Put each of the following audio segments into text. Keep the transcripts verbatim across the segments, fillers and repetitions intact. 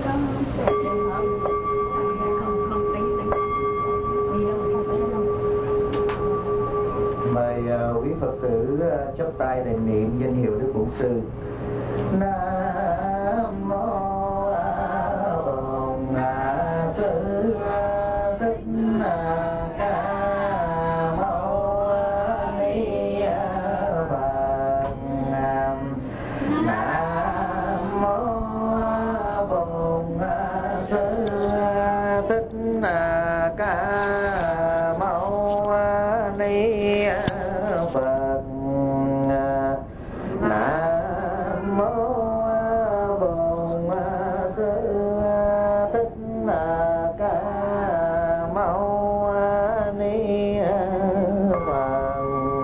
có trường hợp không không đánh đánh đi đâu không phải đâu. Mời uh, quý Phật tử uh, chắp tay để niệm danh hiệu Đức Bổn Sư. Nam mô Bổn Sư Thích Ca Mâu Ni Phật. Nam mô Bổn Sư Thích Ca Mâu Ni Phật. Nam mô Bổn Sư Thích Ca Mâu Ni Phật.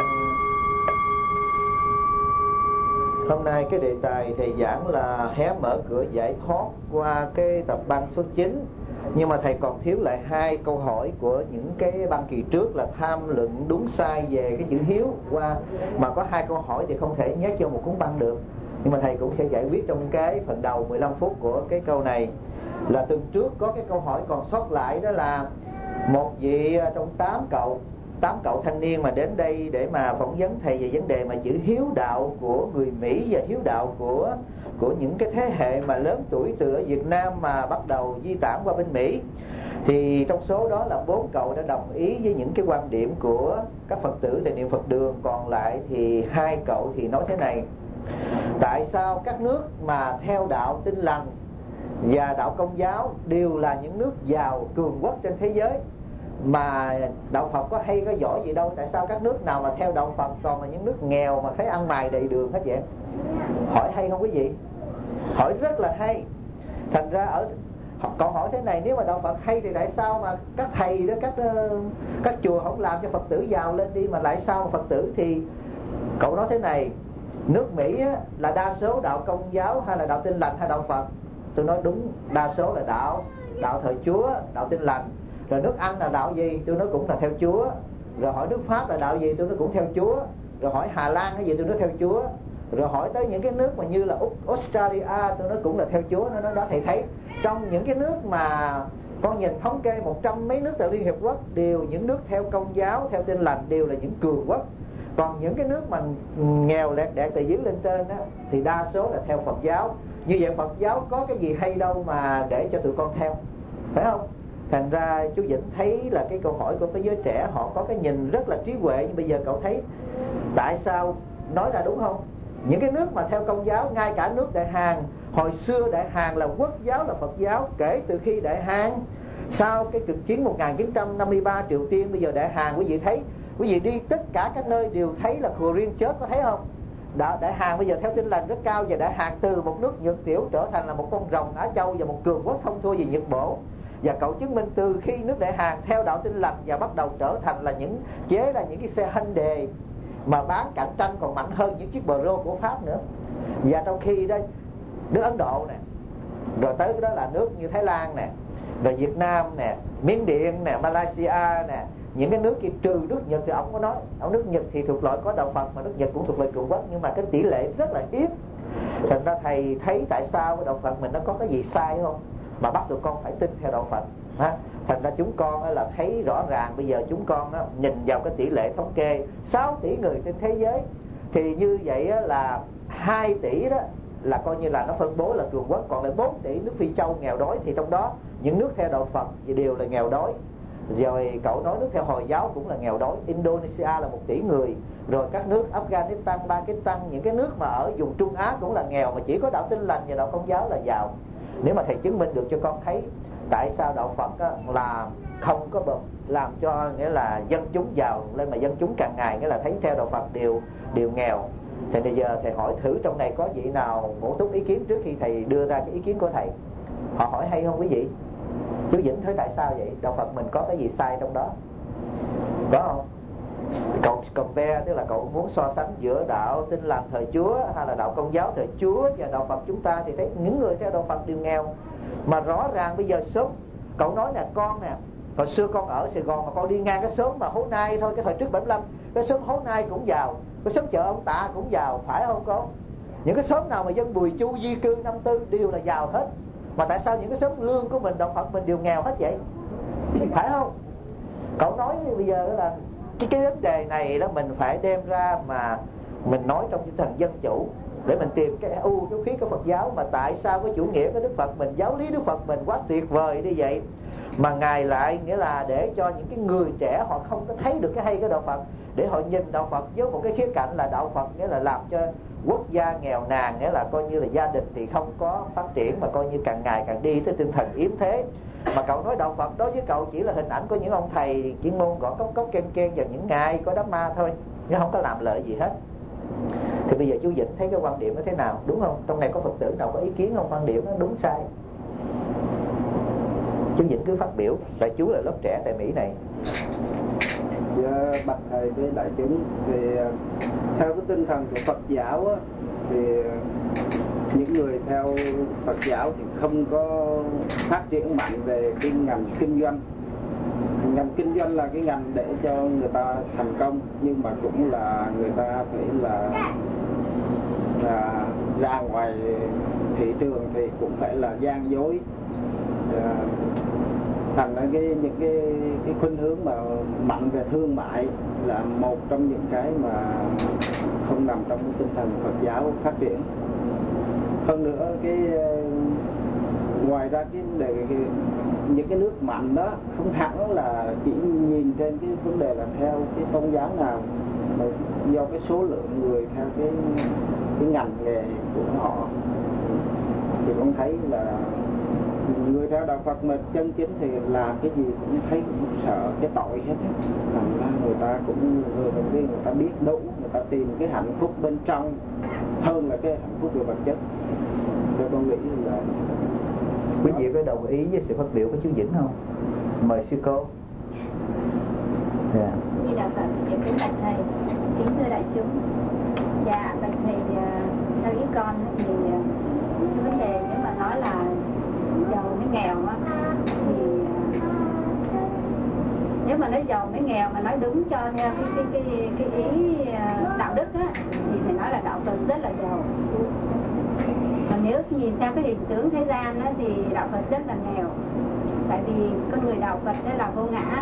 Hôm nay cái đề tài thầy giảng là hé mở cửa giải thoát qua cái tập băng số chín. Nhưng mà thầy còn thiếu lại hai câu hỏi của những cái băng kỳ trước là tham luận đúng sai về cái chữ hiếu qua, mà có hai câu hỏi thì không thể nhét vô một cuốn băng được. Nhưng mà thầy cũng sẽ giải quyết trong cái phần đầu mười lăm phút của cái câu này. Là tuần trước có cái câu hỏi còn sót lại, đó là một vị trong tám cậu tám cậu thanh niên mà đến đây để mà phỏng vấn thầy về vấn đề mà chữ hiếu đạo của người Mỹ và hiếu đạo của của những cái thế hệ mà lớn tuổi từ ở Việt Nam mà bắt đầu di tản qua bên Mỹ. Thì trong số đó là bốn cậu đã đồng ý với những cái quan điểm của các Phật tử tại Niệm Phật Đường, còn lại thì hai cậu thì nói thế này: tại sao các nước mà theo đạo Tin Lành và đạo Công giáo đều là những nước giàu cường quốc trên thế giới, mà đạo Phật có hay có giỏi gì đâu, tại sao các nước nào mà theo đạo Phật toàn là những nước nghèo mà thấy ăn mày đầy đường hết vậy? Hỏi hay không quý vị? Hỏi rất là hay. Thành ra ở cậu hỏi thế này, nếu mà đạo Phật hay thì tại sao mà các thầy đó, các các chùa không làm cho Phật tử giàu lên đi, mà lại sao Phật tử? Thì cậu nói thế này: nước Mỹ á, là đa số đạo Công giáo hay là đạo Tin Lành hay đạo Phật? Tôi nói đúng, đa số là đạo đạo thờ Chúa, đạo Tin Lành. Rồi nước Anh là đạo gì? Tôi nói cũng là theo Chúa. Rồi hỏi nước Pháp là đạo gì? Tôi nói cũng theo Chúa. Rồi hỏi Hà Lan cái gì? Tôi nói theo Chúa. Rồi hỏi tới những cái nước mà như là Úc, Australia, tôi nói cũng là theo Chúa. Nó nói đó, thầy thấy trong những cái nước mà con nhìn thống kê một trăm mấy nước tại Liên Hiệp Quốc, đều những nước theo Công giáo, theo Tin Lành đều là những cường quốc. Còn những cái nước mà nghèo lẹt đẹt từ dưới lên trên đó, thì đa số là theo Phật giáo. Như vậy Phật giáo có cái gì hay đâu mà để cho tụi con theo, phải không? Thành ra chú Vĩnh thấy là cái câu hỏi của cái giới trẻ, họ có cái nhìn rất là trí huệ. Nhưng bây giờ cậu thấy tại sao nói ra đúng không? Những cái nước mà theo Công giáo, ngay cả nước Đại Hàn, hồi xưa Đại Hàn là quốc giáo, là Phật giáo. Kể từ khi Đại Hàn, sau cái cuộc chiến một nghìn chín trăm năm mươi ba Triều Tiên, bây giờ Đại Hàn quý vị thấy, quý vị đi tất cả các nơi đều thấy là Korean Church, có thấy không? Đại, Đại Hàn bây giờ theo Tin Lành rất cao, và Đại Hàn từ một nước nhược tiểu trở thành là một con rồng Á Châu và một cường quốc không thua gì Nhật Bổ. Và cậu chứng minh từ khi nước Đại Hàn theo đạo Tin Lành và bắt đầu trở thành là những chế là những cái xe Hyundai mà bán cạnh tranh còn mạnh hơn những chiếc Peugeot của Pháp nữa. Và trong khi đó nước Ấn Độ nè, rồi tới đó là nước như Thái Lan nè, rồi Việt Nam nè, Miến Điện nè, Malaysia nè, những cái nước kia trừ nước Nhật thì ông có nói, ở nước Nhật thì thuộc loại có đạo Phật, mà nước Nhật cũng thuộc loại cường quốc, nhưng mà cái tỷ lệ rất là hiếm. Thành ra thầy thấy tại sao cái đạo Phật mình nó có cái gì sai không mà bắt tụi con phải tin theo đạo Phật ha? Thành ra chúng con là thấy rõ ràng bây giờ chúng con nhìn vào cái tỷ lệ thống kê sáu tỷ người trên thế giới, thì như vậy là hai tỷ đó là coi như là nó phân bố là cường quốc, còn lại bốn tỷ nước Phi Châu nghèo đói. Thì trong đó những nước theo đạo Phật thì đều là nghèo đói. Rồi cậu nói nước theo Hồi giáo cũng là nghèo đói. Indonesia là một tỷ người. Rồi các nước Afghanistan, Pakistan, những cái nước mà ở vùng Trung Á cũng là nghèo, mà chỉ có đạo Tin Lành và đạo Công giáo là giàu. Nếu mà thầy chứng minh được cho con thấy tại sao đạo Phật á, là không có bậc làm cho nghĩa là dân chúng giàu lên, mà dân chúng càng ngày nghĩa là thấy theo đạo Phật đều đều nghèo. Thì bây giờ thầy hỏi thử trong này có vị nào bổ túc ý kiến trước khi thầy đưa ra cái ý kiến của thầy. Họ hỏi hay không quý vị? Chú Vĩnh thấy tại sao vậy? Đạo Phật mình có cái gì sai trong đó? Có không? Cậu compare, tức là cậu muốn so sánh giữa đạo Tin Lành thời Chúa hay là đạo Công giáo thời Chúa và đạo Phật chúng ta, thì thấy những người theo đạo Phật đều nghèo. Mà rõ ràng bây giờ sớm, cậu nói nè con nè, hồi xưa con ở Sài Gòn mà con đi ngang cái xóm mà Hố Nai thôi, cái thời trước bảy mươi lăm, cái xóm Hố Nai cũng giàu, cái xóm chợ ông Tạ cũng giàu, phải không con? Những cái xóm nào mà dân Bùi Chu di cư năm tư đều là giàu hết. Mà tại sao những cái số lương của mình, đạo Phật mình đều nghèo hết vậy? Phải không? Cậu nói bây giờ là cái, cái vấn đề này đó mình phải đem ra mà mình nói trong tinh thần dân chủ, để mình tìm cái ưu cái khuyết của Phật giáo. Mà tại sao cái chủ nghĩa của Đức Phật mình, giáo lý Đức Phật mình quá tuyệt vời như vậy, mà Ngài lại nghĩa là để cho những cái người trẻ họ không có thấy được cái hay của đạo Phật, để họ nhìn đạo Phật với một cái khía cạnh là đạo Phật nghĩa là làm cho quốc gia nghèo nàn, nghĩa là coi như là gia đình thì không có phát triển, mà coi như càng ngày càng đi tới tinh thần yếm thế. Mà cậu nói đạo Phật đối với cậu chỉ là hình ảnh của những ông thầy chuyên môn gõ cốc cốc ken ken vào những ngày có đám ma thôi, chứ không có làm lợi gì hết. Thì bây giờ chú Vĩnh thấy cái quan điểm nó thế nào, đúng không? Trong này có Phật tử nào có ý kiến không? Quan điểm nó đúng sai? Chú Vĩnh cứ phát biểu, tại chú là lớp trẻ tại Mỹ này. Dạ, bạch thầy với đại chúng, thì theo cái tinh thần của Phật giáo á, thì những người theo Phật giáo thì không có phát triển mạnh về cái ngành kinh doanh. Ngành kinh doanh là cái ngành để cho người ta thành công, nhưng mà cũng là người ta phải là, là ra ngoài thị trường thì cũng phải là gian dối. À, thành ra cái những cái cái khuynh hướng mà mạnh về thương mại là một trong những cái mà không nằm trong cái tinh thần Phật giáo phát triển. Hơn nữa cái ngoài ra cái đề cái, những cái nước mạnh đó không hẳn là chỉ nhìn trên cái vấn đề là theo cái tôn giáo nào, mà do cái số lượng người theo cái cái ngành nghề của họ, thì cũng thấy là người theo đạo Phật mà chân chính thì làm cái gì cũng thấy cũng sợ cái tội hết á. Thành ra người ta cũng người đầu tiên người ta biết đủ, người ta tìm cái hạnh phúc bên trong hơn là cái hạnh phúc về vật chất. Tôi con nghĩ là quý vị có đồng ý với sự phát biểu của chú Vĩnh không? Mời sư cô. Yeah. Như đạo Phật thì kính bạch thầy, kính thưa đại chúng. Dạ bạch thầy, theo ý con thì vấn đề nếu mà nói là giàu mới nghèo á, thì nếu mà nói giàu mới nghèo mà nói đúng cho theo cái cái cái, cái ý đạo đức á, thì phải nói là đạo Phật rất là giàu. Còn nếu nhìn theo cái hình tướng thế gian á, thì đạo Phật rất là nghèo. Tại vì con người đạo Phật đó là vô ngã,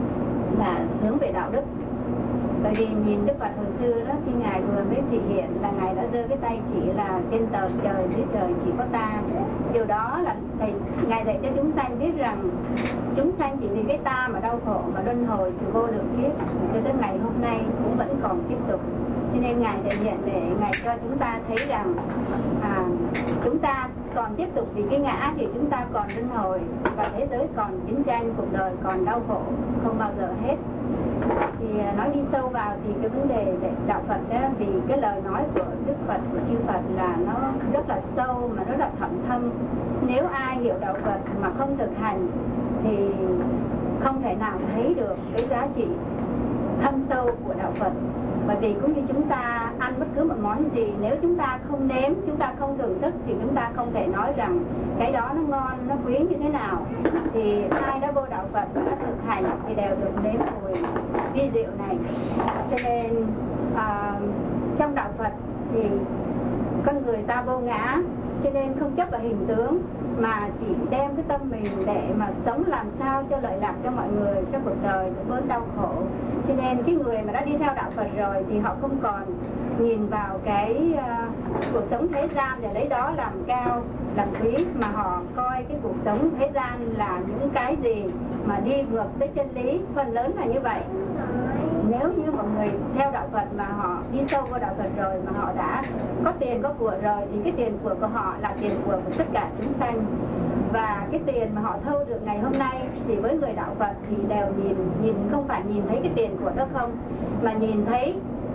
là hướng về đạo đức. Tại vì nhìn Đức Phật hồi xưa đó, khi Ngài vừa mới thị hiện là Ngài đã giơ cái tay chỉ là trên tờ trời, dưới trời chỉ có ta. Điều đó là thầy, Ngài dạy cho chúng sanh biết rằng chúng sanh chỉ vì cái ta mà đau khổ, mà luân hồi từ vô lượng kiếp cho đến ngày hôm nay cũng vẫn còn tiếp tục. Cho nên Ngài thể hiện để Ngài cho chúng ta thấy rằng à, chúng ta còn tiếp tục vì cái ngã thì chúng ta còn luân hồi, và thế giới còn chiến tranh, cuộc đời còn đau khổ, không bao giờ hết. Thì nói đi sâu vào thì cái vấn đề về đạo Phật đó, vì cái lời nói của Đức Phật, của chư Phật là nó rất là sâu mà rất là thâm thâm. Nếu ai hiểu đạo Phật mà không thực hành thì không thể nào thấy được cái giá trị thâm sâu của đạo Phật. Bởi vì cũng như chúng ta ăn bất cứ một món gì, nếu chúng ta không nếm, chúng ta không thưởng thức thì chúng ta không thể nói rằng cái đó nó ngon, nó quý như thế nào. Thì ai đã vô đạo Phật và đã thực hành thì đều được nếm mùi vi diệu này. Cho nên à, trong đạo Phật thì con người ta vô ngã, cho nên không chấp vào hình tướng, mà chỉ đem cái tâm mình để mà sống làm sao cho lợi lạc cho mọi người, cho cuộc đời được bớt đau khổ. Cho nên cái người mà đã đi theo đạo Phật rồi thì họ không còn nhìn vào cái uh, cuộc sống thế gian để lấy đó làm cao, làm quý, mà họ coi cái cuộc sống thế gian là những cái gì mà đi ngược tới chân lý. Phần lớn là như vậy. Nếu như một người theo đạo Phật mà họ đi sâu vào đạo Phật rồi, mà họ đã có tiền có của rồi, thì cái tiền của của họ là tiền của của tất cả chúng sanh. Và cái tiền mà họ thâu được ngày hôm nay thì với người đạo Phật thì đều nhìn nhìn không phải nhìn thấy cái tiền của đó không, mà nhìn thấy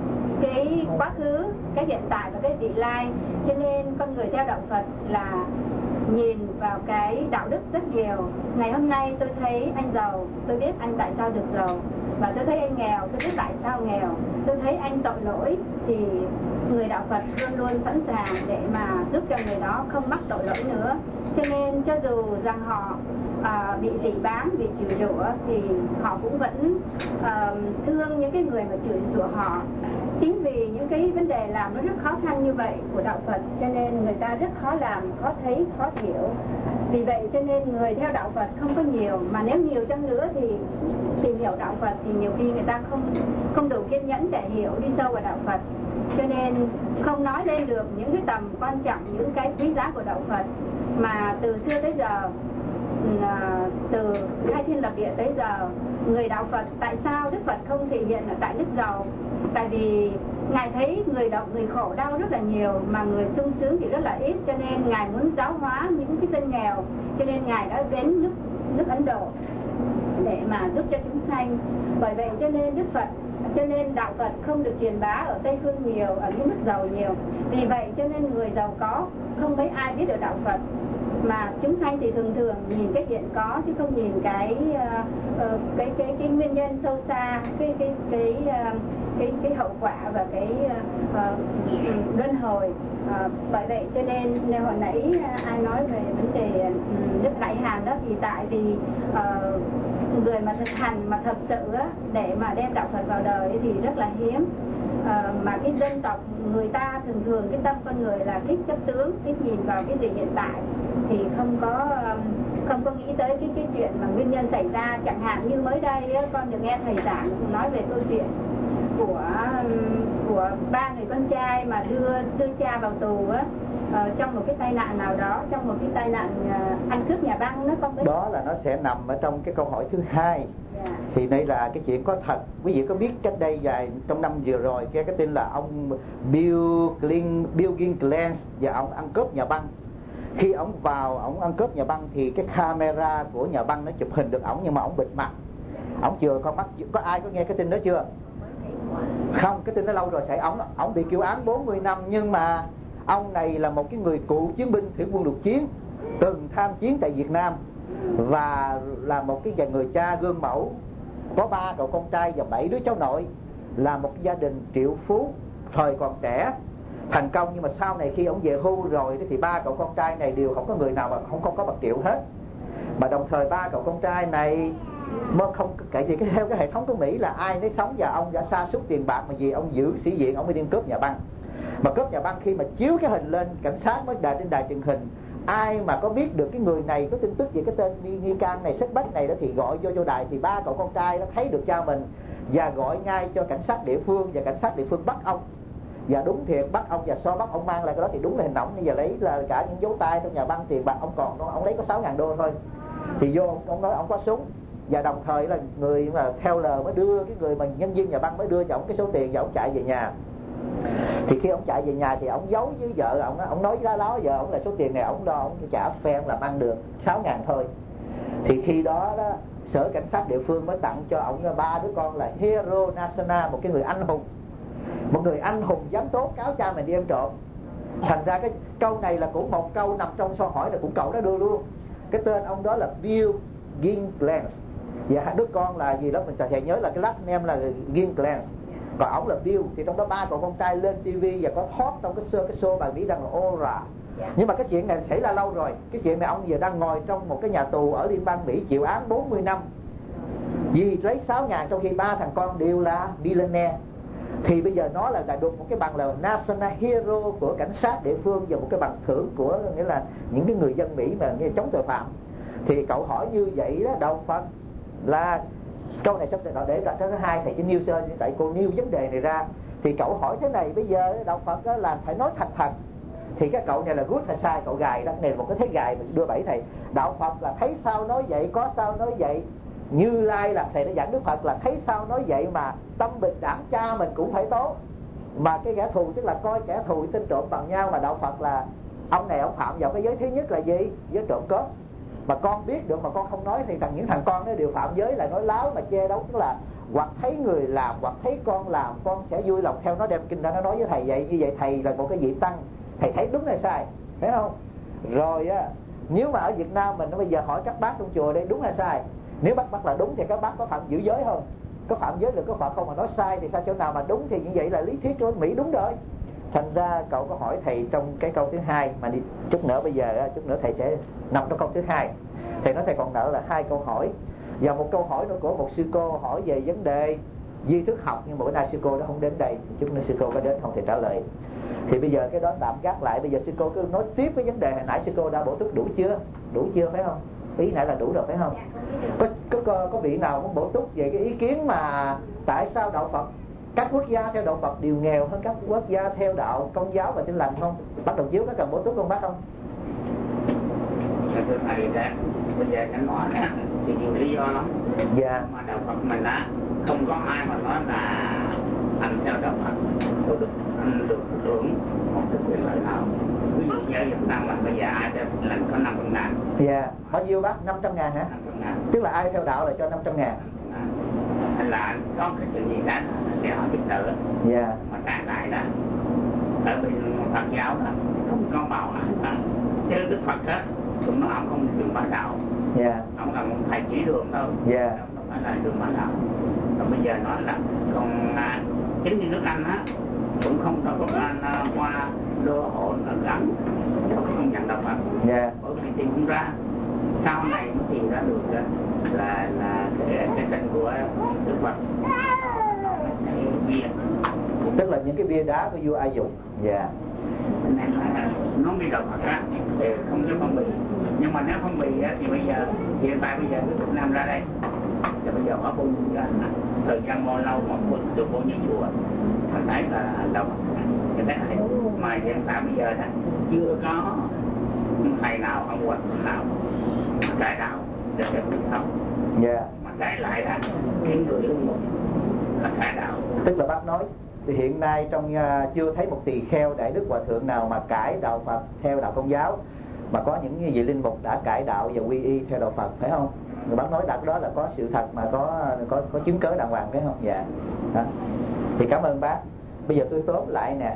cái quá khứ, cái hiện tại và cái vị lai. Cho nên con người theo đạo Phật là nhìn vào cái đạo đức rất nhiều. Ngày hôm nay tôi thấy anh giàu, tôi biết anh tại sao được giàu. Và tôi thấy anh nghèo, tôi biết tại sao nghèo. Tôi thấy anh tội lỗi thì người đạo Phật luôn luôn sẵn sàng để mà giúp cho người đó không mắc tội lỗi nữa. Cho nên cho dù rằng họ à, bị phỉ báng, bị chửi rủa thì họ cũng vẫn à, thương những cái người mà chửi rủa họ. Chính vì những cái vấn đề làm nó rất khó khăn như vậy của đạo Phật cho nên người ta rất khó làm, khó thấy, khó hiểu. Vì vậy cho nên người theo đạo Phật không có nhiều, mà nếu nhiều chăng nữa thì tìm hiểu đạo Phật thì nhiều khi người ta không không đủ kiên nhẫn để hiểu đi sâu vào đạo Phật. Cho nên không nói lên được những cái tầm quan trọng, những cái quý giá của đạo Phật mà từ xưa tới giờ, à, từ khai thiên lập địa tới giờ, người đạo Phật tại sao Đức Phật không thể hiện ở tại nước Dầu? Tại vì Ngài thấy người đau, người khổ đau rất là nhiều mà người sung sướng thì rất là ít, cho nên Ngài muốn giáo hóa những cái dân nghèo, cho nên Ngài đã đến nước nước Ấn Độ để mà giúp cho chúng sanh. Bởi vậy cho nên Đức Phật, cho nên đạo Phật không được truyền bá ở Tây Phương nhiều, ở những nước giàu nhiều. Vì vậy cho nên người giàu có không mấy ai biết được đạo Phật, mà chúng sanh thì thường thường nhìn cái hiện có chứ không nhìn cái uh, uh, cái cái cái nguyên nhân sâu xa, cái cái cái uh, cái cái hậu quả và cái uh, luân hồi. Uh, bởi vậy cho nên hồi nãy uh, ai nói về vấn đề uh, Đức Đại Hàn đó, thì tại vì uh, người mà thực hành mà thật sự uh, để mà đem đạo Phật vào đời thì rất là hiếm. À, mà cái dân tộc người ta thường thường cái tâm con người là thích chấp tướng, thích nhìn vào cái gì hiện tại thì không có không có nghĩ tới cái cái chuyện mà nguyên nhân xảy ra. Chẳng hạn như mới đây con được nghe thầy giảng nói về câu chuyện của của ba người con trai mà đưa đưa cha vào tù á, uh, trong một cái tai nạn nào đó, trong một cái tai nạn uh, ăn cướp nhà băng nó không biết. Đó là nó sẽ nằm ở trong cái câu hỏi thứ hai. Yeah. Thì đây là cái chuyện có thật. Quý vị có biết cách đây vài trong năm vừa rồi cái cái tin là ông Bill Glyn, Bill Ginklands và ông ăn cướp nhà băng. Khi ông vào ông ăn cướp nhà băng thì cái camera của nhà băng nó chụp hình được ổng, nhưng mà ổng bịt mặt, ổng chưa con mắt. Có ai có nghe cái tin đó chưa? Không, cái tin đó lâu rồi. Xảy ổng ổng bị kêu án bốn mươi năm, nhưng mà ông này là một cái người cựu chiến binh thủy quân lục chiến, từng tham chiến tại Việt Nam và là một cái người cha gương mẫu, có ba cậu con trai và bảy đứa cháu nội, là một gia đình triệu phú thời còn trẻ, thành công. Nhưng mà sau này khi ông về hưu rồi thì ba cậu con trai này đều không có người nào mà không không có bạc triệu hết. Mà đồng thời ba cậu con trai này mà không kể gì cái theo cái hệ thống của Mỹ là ai nấy sống, và ông đã sa sút tiền bạc mà vì ông giữ sĩ diện, ông mới đi cướp nhà băng. Mà cướp nhà băng khi mà chiếu cái hình lên, cảnh sát mới đài trên đài truyền hình, ai mà có biết được cái người này có tin tức về cái tên nghi can này, sách bách này đó, thì gọi vô cho đài. Thì ba cậu con trai nó thấy được cha mình và gọi ngay cho cảnh sát địa phương, và cảnh sát địa phương bắt ông. Và đúng thiệt bắt ông, và so bắt ông mang lại cái đó thì đúng là hình ảnh. Bây giờ lấy là cả những dấu tay trong nhà băng, tiền bạc ông còn, ông lấy có sáu ngàn đô thôi. Thì vô ông nói ông có súng, và đồng thời là người mà theo lời mới đưa cái người mà nhân viên nhà băng mới đưa cho ông cái số tiền và ông chạy về nhà. Thì khi ông chạy về nhà thì ông giấu với vợ ông, ông nói với đó vợ ông là số tiền này ông lo ông trả phe làm ăn được sáu ngàn thôi. Thì khi đó đó sở cảnh sát địa phương mới tặng cho ông ba đứa con là Hero National, một cái người anh hùng, một người anh hùng dám tố cáo cha mình đi ăn trộm. Thành ra cái câu này là cũng một câu nằm trong câu hỏi là cũng cậu đó đưa luôn. Cái tên ông đó là Bill Ginklands, và hai đứa con là gì đó mình thầy nhớ là cái last name là Ginklands, còn ổng là Bill. Thì trong đó ba cậu con trai lên tivi và có thoát trong cái show, cái show bài Mỹ đang là Oprah. Nhưng mà cái chuyện này xảy ra lâu rồi. Cái chuyện này ông giờ đang ngồi trong một cái nhà tù ở Liên bang Mỹ chịu án bốn mươi năm vì lấy sáu ngàn, trong khi ba thằng con đều là millionaire. Thì bây giờ nó là được một cái bằng là National Hero của cảnh sát địa phương, và một cái bằng thưởng của nghĩa là những cái người dân Mỹ mà nghĩa là chống tội phạm. Thì cậu hỏi như vậy đó, đạo Phật là câu này sắp để đặt cái thứ hai thầy chỉ nêu sơ, tại cô nêu vấn đề này ra. Thì cậu hỏi thế này, bây giờ đạo Phật đó là phải nói thật thật. Thì cái cậu này là good hay sai, cậu gài đó, này là một cái thế gài mình đưa bảy thầy. Đạo Phật là thấy sao nói vậy, có sao nói vậy. Như Lai là thầy đã giảng Đức Phật là thấy sao nói vậy, mà tâm bình đẳng cha mình cũng phải tốt. Mà cái kẻ thù tức là coi kẻ thù tin trộm bằng nhau. Mà đạo Phật là ông này ông phạm vào cái giới thứ nhất là gì? Giới trộm cướp. Mà con biết được mà con không nói thì thằng những thằng con nó đều phạm giới là nói láo mà che đấu. Tức là hoặc thấy người làm hoặc thấy con làm, con sẽ vui lòng theo nó, đem kinh ra nó nói với thầy vậy. Như vậy thầy là một cái vị tăng, thầy thấy đúng hay sai, thấy không? Rồi á, nếu mà ở Việt Nam mình nó bây giờ hỏi các bác trong chùa đây đúng hay sai. Nếu bác bác là đúng thì các bác có phạm giữ giới không? Có phạm giới được có Phật không? Mà nói sai thì sao chỗ nào mà đúng? Thì như vậy là lý thuyết của Mỹ đúng rồi. Thành ra cậu có hỏi thầy trong cái câu thứ hai, mà đi chút nữa bây giờ chút nữa thầy sẽ nằm trong câu thứ hai. Thầy nói thầy còn nợ là hai câu hỏi, và một câu hỏi nữa của một sư cô hỏi về vấn đề duy thức học, nhưng mà bữa nay sư cô đó không đến đây, chút nữa sư cô có đến không thì trả lời. Thì bây giờ cái đó tạm gác lại, bây giờ sư cô cứ nói tiếp cái vấn đề hồi nãy sư cô đã bổ túc đủ chưa? Đủ chưa phải không? Ý nãy là đủ rồi phải không? Có, có, có, có vị nào muốn bổ túc về cái ý kiến mà tại sao đạo Phật, các quốc gia theo đạo Phật đều nghèo hơn các quốc gia theo đạo Công giáo và Tin lành không? Bắt đầu chiếu có cần bổ túc không bác không? Thưa thầy, bây giờ anh nói thì nhiều lý do lắm. Dạ. Mà đạo Phật mình á, không có ai mà nói là anh theo đạo Phật tôi được anh được hưởng một cái quyền lợi nào. Ví dụ như ở Việt Nam là bây giờ ai theo Tin lành có năm trăm ngàn. Dạ. Bao nhiêu bác? năm trăm ngàn hả? năm trăm ngàn. Tức là ai theo đạo là cho năm trăm ngàn. Hay là có cái chuyện gì xảy để họ giúp đỡ. Dạ. Mà trái lại đó, ở bên Phật giáo đó không có bảo ai chứ Đức Phật á, chúng nó ông không đường bá đạo. Dạ. Ông là một thầy chỉ đường thôi. Dạ. Ông không phải là đường bá đạo. Còn bây giờ nói là còn à, chính như nước Anh á cũng không có có anh à, qua đô hộ ở gắn không nhận đạo Phật. Dạ. Bởi vì tìm không ra, sau này mới tìm ra được là là cái cái chân của Đức Phật. Cái bia, tức là những cái bia đá của vua Ai Cập. Dạ. nên là nó bị đạo Phật á thì không có phong bì, nhưng mà nếu phong bì á thì bây giờ hiện tại bây giờ cái Việt Nam ra đây thì bây giờ họ bung ra thời gian bao lâu mà bung được bao nhiêu chùa thành thấy là đạo Phật cái thế này, mà hiện tại bây giờ đó chưa có thầy nào ông Phật nào cải đạo để được học. Dạ. Mà trái lại đó cái người luôn một là cải đạo. Tức là bác nói thì hiện nay trong uh, chưa thấy một tỳ kheo đại đức hòa thượng nào mà cải đạo Phật theo đạo Công giáo, mà có những vị linh mục đã cải đạo và quy y theo đạo Phật phải không? Người bác nói đặt đó là có sự thật mà có có có chứng cớ đàng hoàng phải không? Dạ. Đó. Thì cảm ơn bác. Bây giờ tôi tóm lại nè.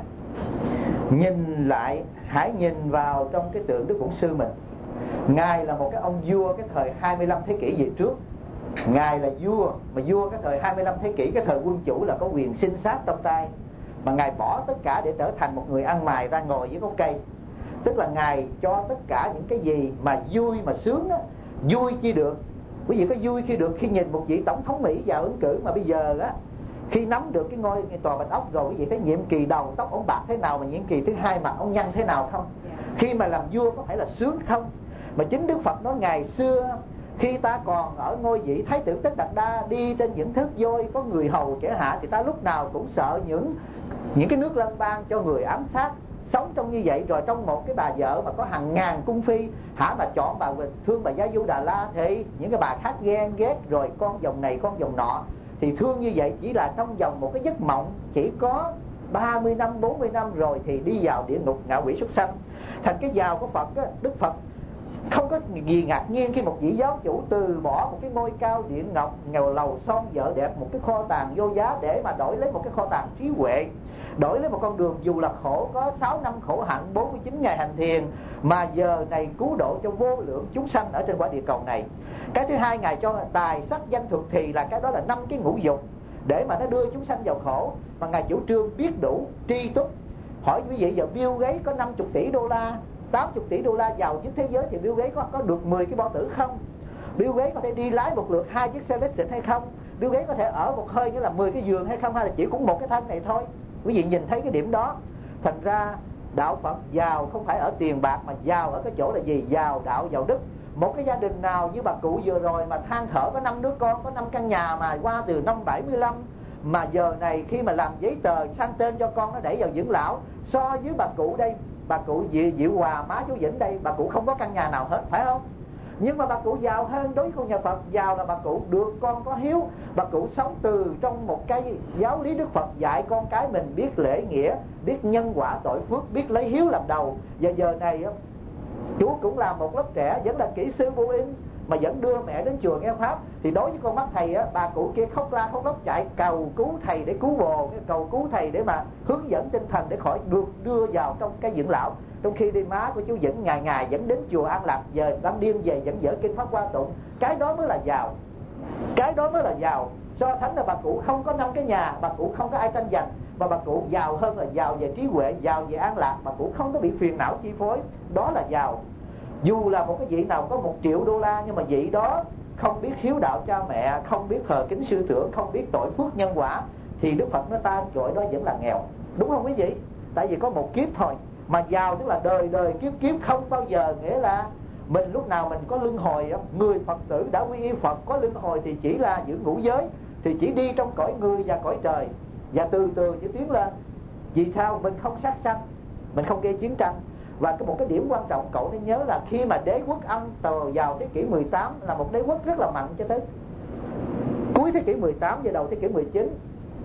Nhìn lại, hãy nhìn vào trong cái tượng Đức Bổn Sư mình. Ngài là một cái ông vua cái thời hai mươi lăm thế kỷ về trước. Ngài là vua, mà vua cái thời hai mươi lăm thế kỷ, cái thời quân chủ là có quyền sinh sát trong tay, mà Ngài bỏ tất cả để trở thành một người ăn mày ra ngồi dưới gốc cây. Tức là Ngài cho tất cả những cái gì mà vui mà sướng á, vui chi được. Quý vị có vui khi được khi nhìn một vị tổng thống Mỹ vào ứng cử, mà bây giờ á khi nắm được cái ngôi tòa Bạch Ốc rồi, quý vị thấy nhiệm kỳ đầu tóc ông bạc thế nào, mà nhiệm kỳ thứ hai mặt ông nhăn thế nào không? Khi mà làm vua có phải là sướng không? Mà chính Đức Phật nói ngày xưa khi ta còn ở ngôi vị Thái tử Tất Đạt Đa, đi trên những thước vôi có người hầu trẻ hạ, thì ta lúc nào cũng sợ những những cái nước lân bang cho người ám sát. Sống trong như vậy rồi trong một cái bà vợ mà có hàng ngàn cung phi, hả mà chọn bà thương bà Gia Du Đà La, thì những cái bà khác ghen ghét rồi con dòng này con dòng nọ, thì thương như vậy chỉ là trong vòng một cái giấc mộng, chỉ có ba mươi năm bốn mươi năm rồi thì đi vào địa ngục ngạ quỷ súc sanh. Thành cái giàu của Phật á, Đức Phật không có gì ngạc nhiên khi một vị giáo chủ từ bỏ một cái ngôi cao điện ngọc, nghèo lầu son vợ đẹp, một cái kho tàng vô giá để mà đổi lấy một cái kho tàng trí huệ, đổi lấy một con đường dù là khổ, có sáu năm khổ hạnh, bốn mươi chín ngày hành thiền, mà giờ này cứu độ cho vô lượng chúng sanh ở trên quả địa cầu này. Cái thứ hai, Ngài cho tài sắc danh thuật thì là cái đó là năm cái ngũ dục để mà nó đưa chúng sanh vào khổ, mà Ngài chủ trương biết đủ, tri túc. Hỏi quý vị giờ Bill Gates có năm mươi tỷ đô la, tám mươi tỷ đô la giàu nhất thế giới, thì Bill Gates có, có được mười cái bao tử không? Bill Gates có thể đi lái một lượt hai chiếc xe Lexus hay không? Bill Gates có thể ở một hơi nghĩa là mười cái giường hay không, hay là chỉ cũng một cái thân này thôi? Quý vị nhìn thấy cái điểm đó. Thành ra đạo Phật giàu không phải ở tiền bạc, mà giàu ở cái chỗ là gì? Giàu đạo, giàu đức. Một cái gia đình nào như bà cụ vừa rồi mà than thở có năm đứa con, có năm căn nhà mà qua từ năm bảy mươi lăm, mà giờ này khi mà làm giấy tờ sang tên cho con nó đẩy vào dưỡng lão, so với bà cụ đây, bà cụ Diệu, Diệu Hòa, má chú Vĩnh đây, bà cụ không có căn nhà nào hết, phải không? Nhưng mà bà cụ giàu hơn đối với con nhà Phật. Giàu là bà cụ được con có hiếu, bà cụ sống từ trong một cái giáo lý Đức Phật dạy con cái mình biết lễ nghĩa, biết nhân quả tội phước, biết lấy hiếu làm đầu. Và giờ này chú cũng là một lớp trẻ, vẫn là kỹ sư vô in, mà vẫn đưa mẹ đến chùa nghe pháp. Thì đối với con mắt thầy á, bà cụ kia khóc la khóc lóc chạy cầu cứu thầy để cứu bồ, cầu cứu thầy để mà hướng dẫn tinh thần để khỏi được đưa vào trong cái dưỡng lão. Trong khi đi má của chú Vĩnh ngày ngày vẫn đến chùa An Lạc, giờ đang điên về vẫn dở kinh pháp hoa tụng. Cái đó mới là giàu, cái đó mới là giàu. So sánh là bà cụ không có năm cái nhà, bà cụ không có ai tranh giành, mà bà cụ giàu hơn là giàu về trí huệ, giàu về an lạc, bà cụ không có bị phiền não chi phối. Đó là giàu. Dù là một cái vị nào có một triệu đô la, nhưng mà vị đó không biết hiếu đạo cha mẹ, không biết thờ kính sư trưởng, không biết tội phước nhân quả, thì Đức Phật nó ta chọi đó vẫn là nghèo. Đúng không quý vị? Tại vì có một kiếp thôi. Mà giàu tức là đời đời kiếp kiếp không bao giờ, nghĩa là mình lúc nào mình có luân hồi. Người Phật tử đã quy y Phật có luân hồi thì chỉ là giữ ngũ giới, thì chỉ đi trong cõi người và cõi trời, và từ từ chỉ tiến lên. Vì sao? Mình không sát sanh, mình không gây chiến tranh. Và cái một cái điểm quan trọng cậu nên nhớ là khi mà đế quốc Anh vào thế kỷ mười tám là một đế quốc rất là mạnh cho tới cuối thế kỷ mười tám và đầu thế kỷ mười chín,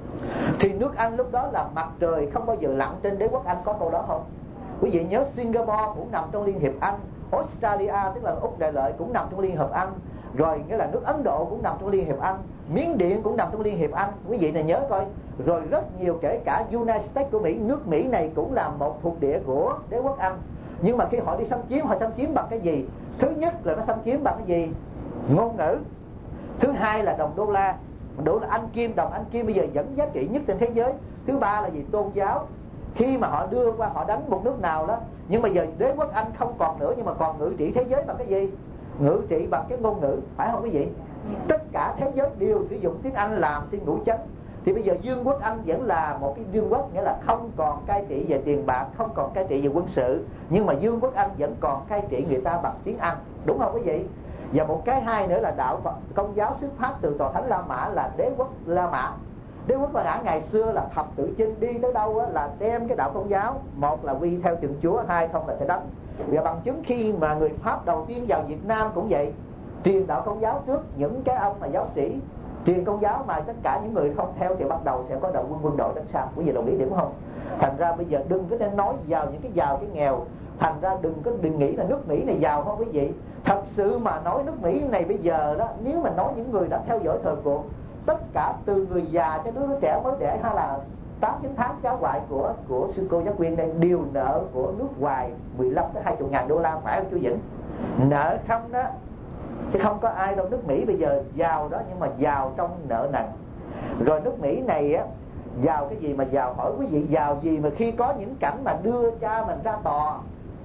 thì nước Anh lúc đó là mặt trời không bao giờ lặn trên đế quốc Anh. Có câu đó không? Quý vị nhớ Singapore cũng nằm trong Liên hiệp Anh, Australia tức là Úc Đại Lợi cũng nằm trong Liên hiệp Anh, rồi nghĩa là nước Ấn Độ cũng nằm trong Liên hiệp Anh, Miến Điện cũng nằm trong Liên hiệp Anh. Quý vị này nhớ coi. Rồi rất nhiều, kể cả United States của Mỹ, nước Mỹ này cũng là một thuộc địa của đế quốc Anh. Nhưng mà khi họ đi xâm chiếm, họ xâm chiếm bằng cái gì? Thứ nhất là nó xâm chiếm bằng cái gì? Ngôn ngữ. Thứ hai là đồng đô la. Đô la Anh Kim, đồng Anh Kim bây giờ vẫn giá trị nhất trên thế giới. Thứ ba là gì? Tôn giáo. Khi mà họ đưa qua, họ đánh một nước nào đó, nhưng mà giờ đế quốc Anh không còn nữa, nhưng mà còn ngự trị thế giới bằng cái gì? Ngự trị bằng cái ngôn ngữ, phải không quý vị? Tất cả thế giới đều sử dụng tiếng Anh làm xin ngũ chánh. Thì bây giờ vương quốc Anh vẫn là một cái vương quốc, nghĩa là không còn cai trị về tiền bạc, không còn cai trị về quân sự, nhưng mà vương quốc Anh vẫn còn cai trị người ta bằng tiếng Anh. Đúng không quý vị? Và một cái hai nữa là đạo Phật Công giáo xuất phát từ tòa thánh La Mã là đế quốc La Mã. Đế quốc La Mã ngày xưa là thập tự chinh, đi tới đâu á, là đem cái đạo Công giáo, một là quy theo chừng Chúa, hai không là sẽ đánh. Và bằng chứng khi mà người Pháp đầu tiên vào Việt Nam cũng vậy, truyền đạo Công giáo trước những cái ông mà giáo sĩ truyền Công giáo, mà tất cả những người không theo thì bắt đầu sẽ có đầu quân quân đội đánh sau. Quý vị đồng ý điểm không? Thành ra bây giờ đừng có nên nói giàu những cái giàu cái nghèo. Thành ra đừng có đừng nghĩ là nước Mỹ này giàu không quý vị. Thật sự mà nói nước Mỹ này bây giờ đó, nếu mà nói những người đã theo dõi thời cuộc, tất cả từ người già cho đứa trẻ mới đẻ hay là tám chín tháng cháu ngoại của của sư cô giáo viên đây đều nợ của nước ngoài mười lăm tới hai mươi ngàn đô la, phải không chú Vĩnh? Nợ không đó, chứ không có ai đâu. Nước Mỹ bây giờ giàu đó, nhưng mà giàu trong nợ nần. Rồi nước Mỹ này á, giàu cái gì mà giàu? Hỏi quý vị, giàu gì mà khi có những cảnh mà đưa cha mình ra tòa?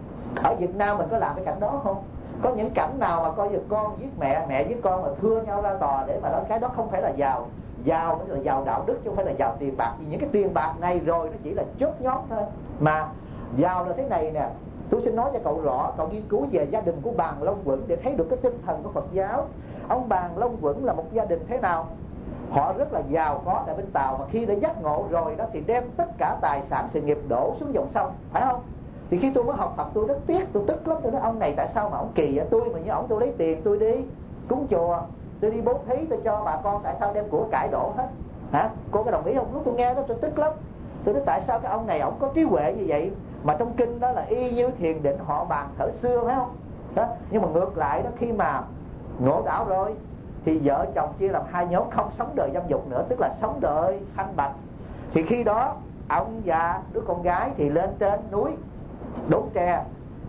Ở Việt Nam mình có làm cái cảnh đó không? Có những cảnh nào mà coi như con giết mẹ, mẹ giết con mà thưa nhau ra tòa để mà nói cái đó không phải là giàu. Giàu mới là giàu đạo đức, chứ không phải là giàu tiền bạc. Vì những cái tiền bạc này rồi nó chỉ là chốt nhóm thôi. Mà giàu là thế này nè, tôi xin nói cho cậu rõ, cậu nghiên cứu về gia đình của Bàn Long Quẩn để thấy được cái tinh thần của Phật giáo. Ông Bàn Long Quẩn là một gia đình thế nào? Họ rất là giàu có tại bên Tàu, mà khi đã giác ngộ rồi đó thì đem tất cả tài sản sự nghiệp đổ xuống dòng sông, phải không? Thì khi tôi mới học Phật tôi rất tiếc, tôi tức lắm. Tôi nói ông này tại sao mà ông kỳ vậy? Tôi mà như ông tôi lấy tiền tôi đi cúng chùa, tôi đi bố thí, tôi cho bà con, tại sao đem của cải đổ hết? Hả? Cô có đồng ý không? Lúc tôi nghe đó tôi tức lắm. Tôi nói tại sao cái ông này ông có trí huệ như vậy, mà trong kinh đó là y như thiền định họ bàn thở xưa, phải không? Đó. Nhưng mà ngược lại đó, khi mà ngộ đạo rồi thì vợ chồng chia làm hai nhóm, không sống đời dâm dục nữa, tức là sống đời thanh bạch. Thì khi đó ông và đứa con gái thì lên trên núi đốn tre.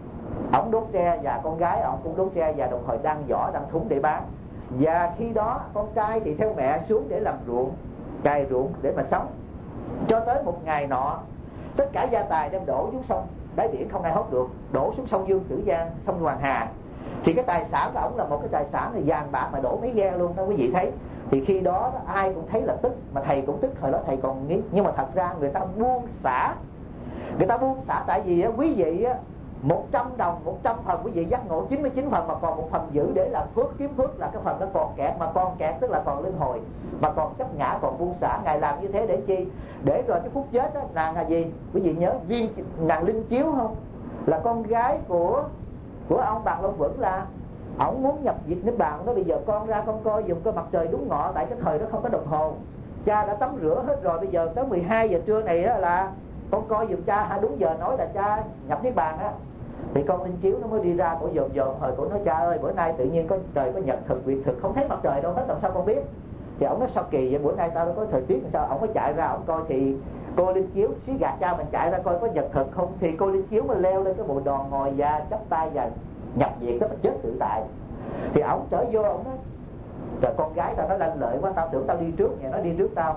Ông đốn tre và con gái ông cũng đốn tre, và đồng thời đang vỏ đang thúng để bán. Và khi đó con trai thì theo mẹ xuống để làm ruộng, cày ruộng để mà sống. Cho tới một ngày nọ, tất cả gia tài đem đổ xuống sông đáy biển, không ai hốt được, đổ xuống sông Dương Tử Giang, sông Hoàng Hà. Thì cái tài sản của ổng là một cái tài sản là vàng bạc mà đổ mấy ghe luôn đó quý vị thấy. Thì khi đó, đó ai cũng thấy là tức, mà thầy cũng tức, hồi đó thầy còn nghĩ. Nhưng mà thật ra người ta buông xả. Người ta buông xả tại vì á, quý vị á, một trăm đồng, một trăm phần quý vị giác ngộ chín mươi chín phần, mà còn một phần giữ để làm phước, kiếm phước, là cái phần nó còn kẹt. Mà còn kẹt tức là còn linh hồi, mà còn chấp ngã, còn buông xả. Ngài làm như thế để chi? Để rồi cái phút chết đó, nàng là gì? Quý vị nhớ viên nàng Linh Chiếu không? Là con gái của của ông Bàn Long Quẩn, là ổng muốn nhập diệt Niết Bàn. Nó bây giờ con ra con coi dùng coi mặt trời đúng ngọ, tại cái thời đó không có đồng hồ. Cha đã tắm rửa hết rồi, bây giờ tới mười hai giờ trưa này đó là con coi giùm cha, ha, đúng giờ nói là cha nhập Niết Bàn á. Thì con Linh Chiếu nó mới đi ra, cổ dòm dòm, hồi cổ nói cha ơi bữa nay tự nhiên có trời có nhật thực, việc thực, không thấy mặt trời đâu hết, làm sao con biết? Thì ổng nói sao kỳ vậy, bữa nay tao đâu có thời tiết làm sao? Ổng mới chạy ra ổng coi, thì cô Linh Chiếu xí gạt cha mình chạy ra coi có nhật thực không. Thì cô Linh Chiếu mới leo lên cái bộ đòn ngồi và chắp tay và nhập viện, tức là chết tự tại. Thì ổng trở vô ổng nói rồi con gái tao nói lanh lợi quá, tao tưởng tao đi trước, nhà nó đi trước tao.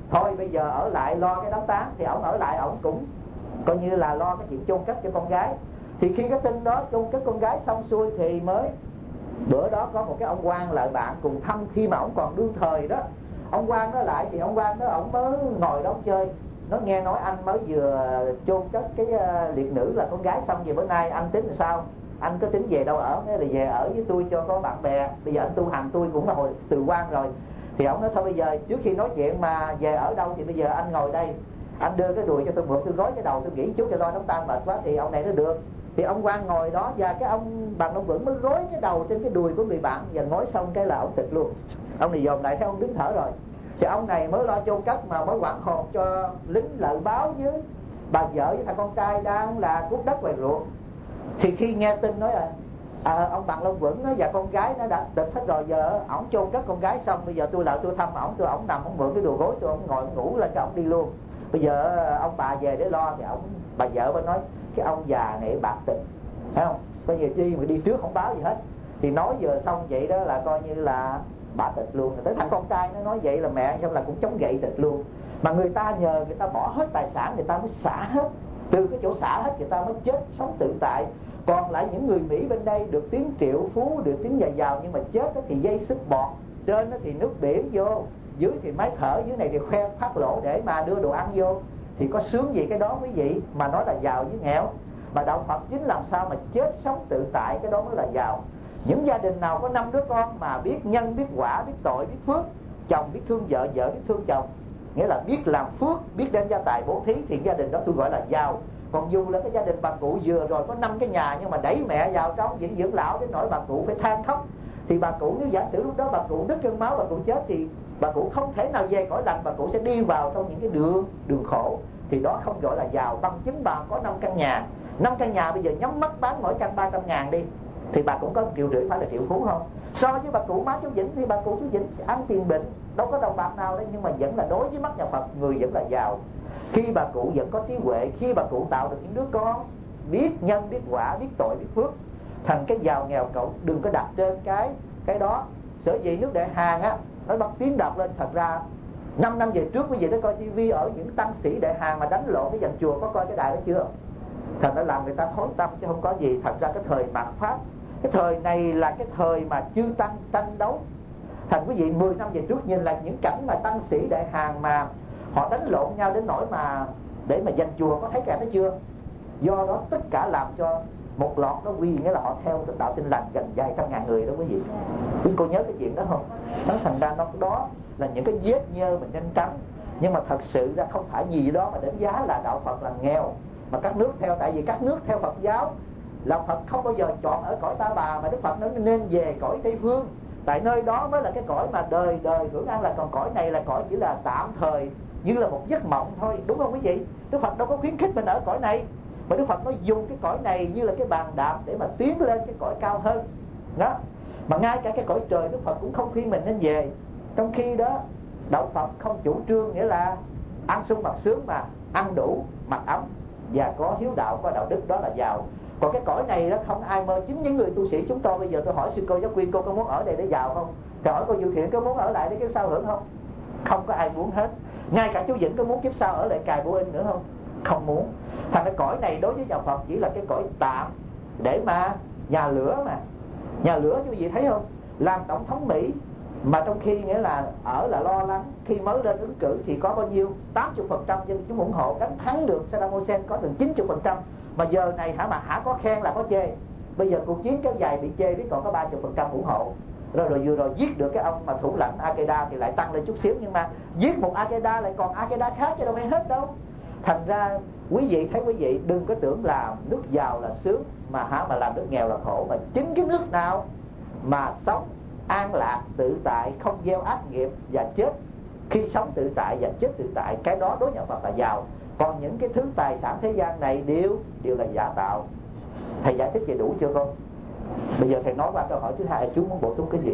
thôi bây giờ ở lại lo cái đám tang, thì ổng ở lại ổng cũng coi như là lo cái chuyện chôn cất cho con gái. Thì khi cái tin đó chôn cất con gái xong xuôi thì mới bữa đó có một cái ông quan lại bạn cùng thăm, khi mà ổng còn đương thời đó. Ông quan đó lại thì ông quan đó ổng mới ngồi đó chơi, nó nghe nói anh mới vừa chôn cất cái uh, liệt nữ là con gái xong, về bữa nay anh tính làm sao, anh có tính về đâu ở? Thế là về ở với tôi cho có bạn bè, bây giờ anh tu hành, tôi cũng là hồi từ quan rồi. Thì ông nói thôi bây giờ trước khi nói chuyện mà về ở đâu thì bây giờ anh ngồi đây, anh đưa cái đùi cho tôi mượn, tôi gối cái đầu tôi nghỉ chút cho lo đám tang mệt quá. Thì ông này nó được. Thì ông quan ngồi đó và cái ông Bằng Long Vững mới gối cái đầu trên cái đùi của người bạn, và ngồi xong cái là ông tịch luôn. Ông này dòm lại thấy ông đứng thở rồi. Thì ông này mới lo chôn cất mà mới quảng hồn cho lính lợi báo với bà vợ với thằng con trai đang là cuốc đất ngoài ruộng. Thì khi nghe tin nói là à, ông Bằng Long Vững và con gái nó đã tịch hết rồi, giờ ổng chôn cất con gái xong, bây giờ tôi lại tôi thăm ổng, tôi ổng nằm ổng mượn cái đồ gối tôi, ổng ngồi ngủ lên cho ổng đi luôn. Bây giờ ông bà về để lo thì ổng, bà vợ mới nói cái ông già này bạc tình, thấy không, coi như chi mà đi trước không báo gì hết. Thì nói vừa xong vậy đó là coi như là bà tịch luôn. Tới thằng con trai nó nói vậy là mẹ xong là cũng chống gậy tịch luôn. Mà người ta nhờ người ta bỏ hết tài sản, người ta mới xả hết, từ cái chỗ xả hết người ta mới chết sống tự tại. Còn lại những người Mỹ bên đây được tiếng triệu phú, được tiếng nhà giàu, nhưng mà chết thì dây sức bọt, trên thì nước biển vô, dưới thì máy thở, dưới này thì khoe phát lỗ để mà đưa đồ ăn vô. Thì có sướng gì cái đó quý vị, mà nói là giàu với nghèo. Mà đạo Phật chính làm sao mà chết sống tự tại, cái đó mới là giàu. Những gia đình nào có năm đứa con mà biết nhân, biết quả, biết tội, biết phước, chồng biết thương vợ, vợ biết thương chồng, nghĩa là biết làm phước, biết đem gia tài bố thí, thì gia đình đó tôi gọi là giàu. Còn dù là cái gia đình bà cụ vừa rồi có năm cái nhà nhưng mà đẩy mẹ vào trong viện dưỡng lão đến nỗi bà cụ phải than khóc, thì bà cụ nếu giả sử lúc đó bà cụ đứt cơn máu, bà cụ chết, thì bà cụ không thể nào về cõi lành, bà cụ sẽ đi vào trong những cái đường đường khổ. Thì đó không gọi là giàu. Bằng chứng bà có năm căn nhà, năm căn nhà bây giờ nhắm mắt bán mỗi căn ba trăm ngàn đi, thì bà cũng có một triệu rưỡi, phải là triệu phú không? So với bà cụ má chú Vĩnh thì bà cụ chú Vĩnh ăn tiền bệnh, đâu có đồng bạc nào đấy, nhưng mà vẫn là đối với mắt nhà Phật người vẫn là giàu. Khi bà cụ vẫn có trí huệ, khi bà cụ tạo được những đứa con biết nhân, biết quả, biết tội, biết phước, thành cái giàu nghèo cậu đừng có đặt trên cái cái đó. Sở dĩ nước Đại Hàn á nó bắt tiếng đọc lên, thật ra năm năm về trước quý vị đã coi tivi ở những tăng sĩ Đại Hàn mà đánh lộn cái dành chùa, có coi cái đài đó chưa? Thành đã làm người ta thối tâm chứ không có gì. Thật ra cái thời mạt Pháp, cái thời này là cái thời mà chư tăng tranh đấu. Thành quý vị mười năm về trước nhìn là những cảnh mà tăng sĩ Đại Hàn mà họ đánh lộn nhau đến nỗi mà để mà giành chùa, có thấy kẻ đó chưa? Do đó tất cả làm cho một lọt nó quy, nghĩa là họ theo đạo Tin Lành gần vài trăm ngàn người đó quý vị. Quý cô nhớ cái chuyện đó không? Nó thành ra nó đó là những cái vết nhơ mình nên tránh. Nhưng mà thật sự ra không phải gì đó mà đánh giá là đạo Phật là nghèo mà các nước theo. Tại vì các nước theo Phật giáo là Phật không bao giờ chọn ở cõi Ta Bà, mà Đức Phật nói nên về cõi Tây Phương, tại nơi đó mới là cái cõi mà đời đời hưởng an. Là còn cõi này là cõi chỉ là tạm thời, như là một giấc mộng thôi, đúng không quý vị? Đức Phật đâu có khuyến khích mình ở cõi này, mà Đức Phật nói dùng cái cõi này như là cái bàn đạp để mà tiến lên cái cõi cao hơn đó. Mà ngay cả cái cõi trời Đức Phật cũng không khuyên mình nên về. Trong khi đó đạo Phật không chủ trương nghĩa là ăn sung mặc sướng, mà ăn đủ mặc ấm và có hiếu đạo, có đạo đức, đó là giàu. Còn cái cõi này đó không ai mơ. Chính những người tu sĩ chúng tôi, bây giờ tôi hỏi sư cô Giáo Quyên, cô có muốn ở đây để giàu không? Thì hỏi cô Diệu Thiện có muốn ở lại để kiếp sau hưởng không? Không có ai muốn hết. Ngay cả chú Vĩnh có muốn kiếp sau ở lại cài Bô In nữa không? Không muốn. Thành cái cõi này đối với nhà Phật chỉ là cái cõi tạm để mà nhà lửa. Mà nhà lửa quý vị thấy không? Làm tổng thống Mỹ mà trong khi nghĩa là ở là lo lắng, khi mới lên ứng cử thì có bao nhiêu tám mươi phần trăm dân chúng ủng hộ, đánh thắng được Saddam Hussein có được chín mươi phần trăm. Mà giờ này hả mà hả có khen là có chê. Bây giờ cuộc chiến kéo dài bị chê biết còn có ba mươi phần trăm ủng hộ. Rồi rồi vừa rồi giết được cái ông mà thủ lãnh Al-Qaeda thì lại tăng lên chút xíu, nhưng mà giết một Al-Qaeda lại còn Al-Qaeda khác chứ đâu phải hết đâu. Thành ra quý vị thấy, quý vị đừng có tưởng là nước giàu là sướng mà hả mà làm nước nghèo là khổ. Mà chính cái nước nào mà sống an lạc tự tại, không gieo ác nghiệp và chết khi sống tự tại và chết tự tại, cái đó đối nhà Phật là giàu. Còn những cái thứ tài sản thế gian này đều đều là giả tạo. Thầy giải thích về đủ chưa con? Bây giờ thầy nói qua câu hỏi thứ hai, chú muốn bổ sung cái gì?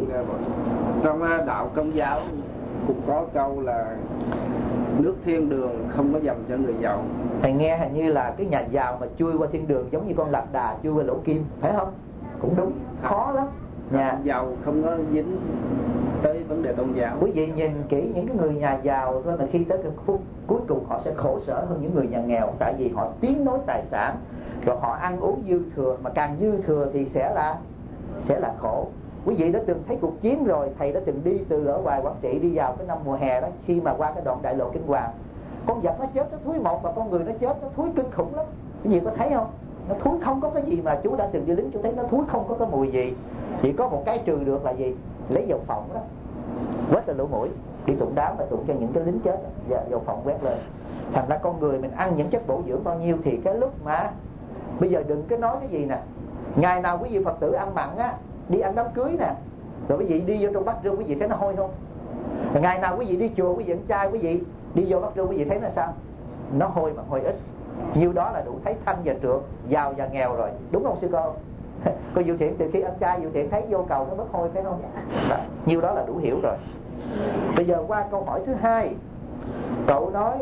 Trong đạo Công giáo cũng có câu là nước thiên đường không có dành cho người giàu. Thầy nghe hình như là cái nhà giàu mà chui qua thiên đường giống như con lạc đà chui qua lỗ kim, phải không? Cũng đúng, khó lắm. Nhà giàu không có dính tới vấn đề tôn giáo. Quý vị nhìn kỹ những cái người nhà giàu thôi mà khi tới cái khúc cuối cùng họ sẽ khổ sở hơn những người nhà nghèo, tại vì họ tiến nối tài sản, rồi họ ăn uống dư thừa, mà càng dư thừa thì sẽ là sẽ là khổ. Quý vị đã từng thấy cuộc chiến rồi, thầy đã từng đi từ ở ngoài Quảng Trị đi vào cái năm mùa hè đó, khi mà qua cái đoạn đại lộ Kinh Hoàng, con vật nó chết nó thúi một, và con người nó chết nó thúi kinh khủng lắm. Quý vị có thấy không? Nó thúi không có cái gì, mà chú đã từng đi lính chú thấy nó thúi không có cái mùi gì, chỉ có một cái trừ được là gì? Lấy dầu phộng đó quét lên lỗ mũi, đi tụng đám và tụng cho những cái lính chết đó, dầu phộng quét lên. Thành ra con người mình ăn những chất bổ dưỡng bao nhiêu thì cái lúc mà bây giờ đừng có nói cái gì nè, ngày nào quý vị Phật tử ăn mặn á, đi ăn đám cưới nè, rồi quý vị đi vô trong bát rương quý vị thấy nó hôi không? Ngày nào quý vị đi chùa quý vị ăn chay, quý vị đi vô bát rương quý vị thấy nó sao? Nó hôi mà hôi ít. Nhiêu đó là đủ thấy thanh và trượt, giàu và nghèo rồi, đúng không sư cô? Cô Diệu Thiện từ khi ăn chay Diệu Thiện thấy vô cầu nó bớt hôi phải không? Đó, nhiêu đó là đủ hiểu rồi. Bây giờ qua câu hỏi thứ hai, cậu nói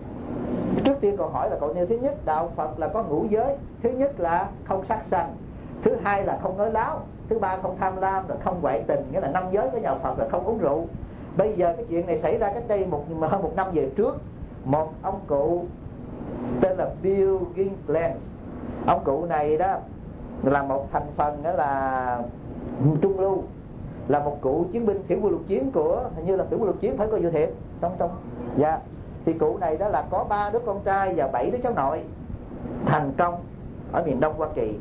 trước tiên cậu hỏi là cậu nêu thứ nhất đạo Phật là có ngũ giới, thứ nhất là không sát sanh, thứ hai là không nói láo, thứ ba không tham lam, rồi không ngoại tình, nghĩa là năm giới của nhà Phật là không uống rượu. Bây giờ cái chuyện này xảy ra cách đây một hơn một năm về trước, một ông cụ tên là Bill Ginkland, ông cụ này đó là một thành phần đó là trung lưu, là một cụ chiến binh tiểu quân lục chiến của, hình như là tiểu quân lục chiến phải có Diệu Thiện trong trong dạ. Thì cụ này đó là có ba đứa con trai và bảy đứa cháu nội thành công ở miền Đông Hoa Kỳ.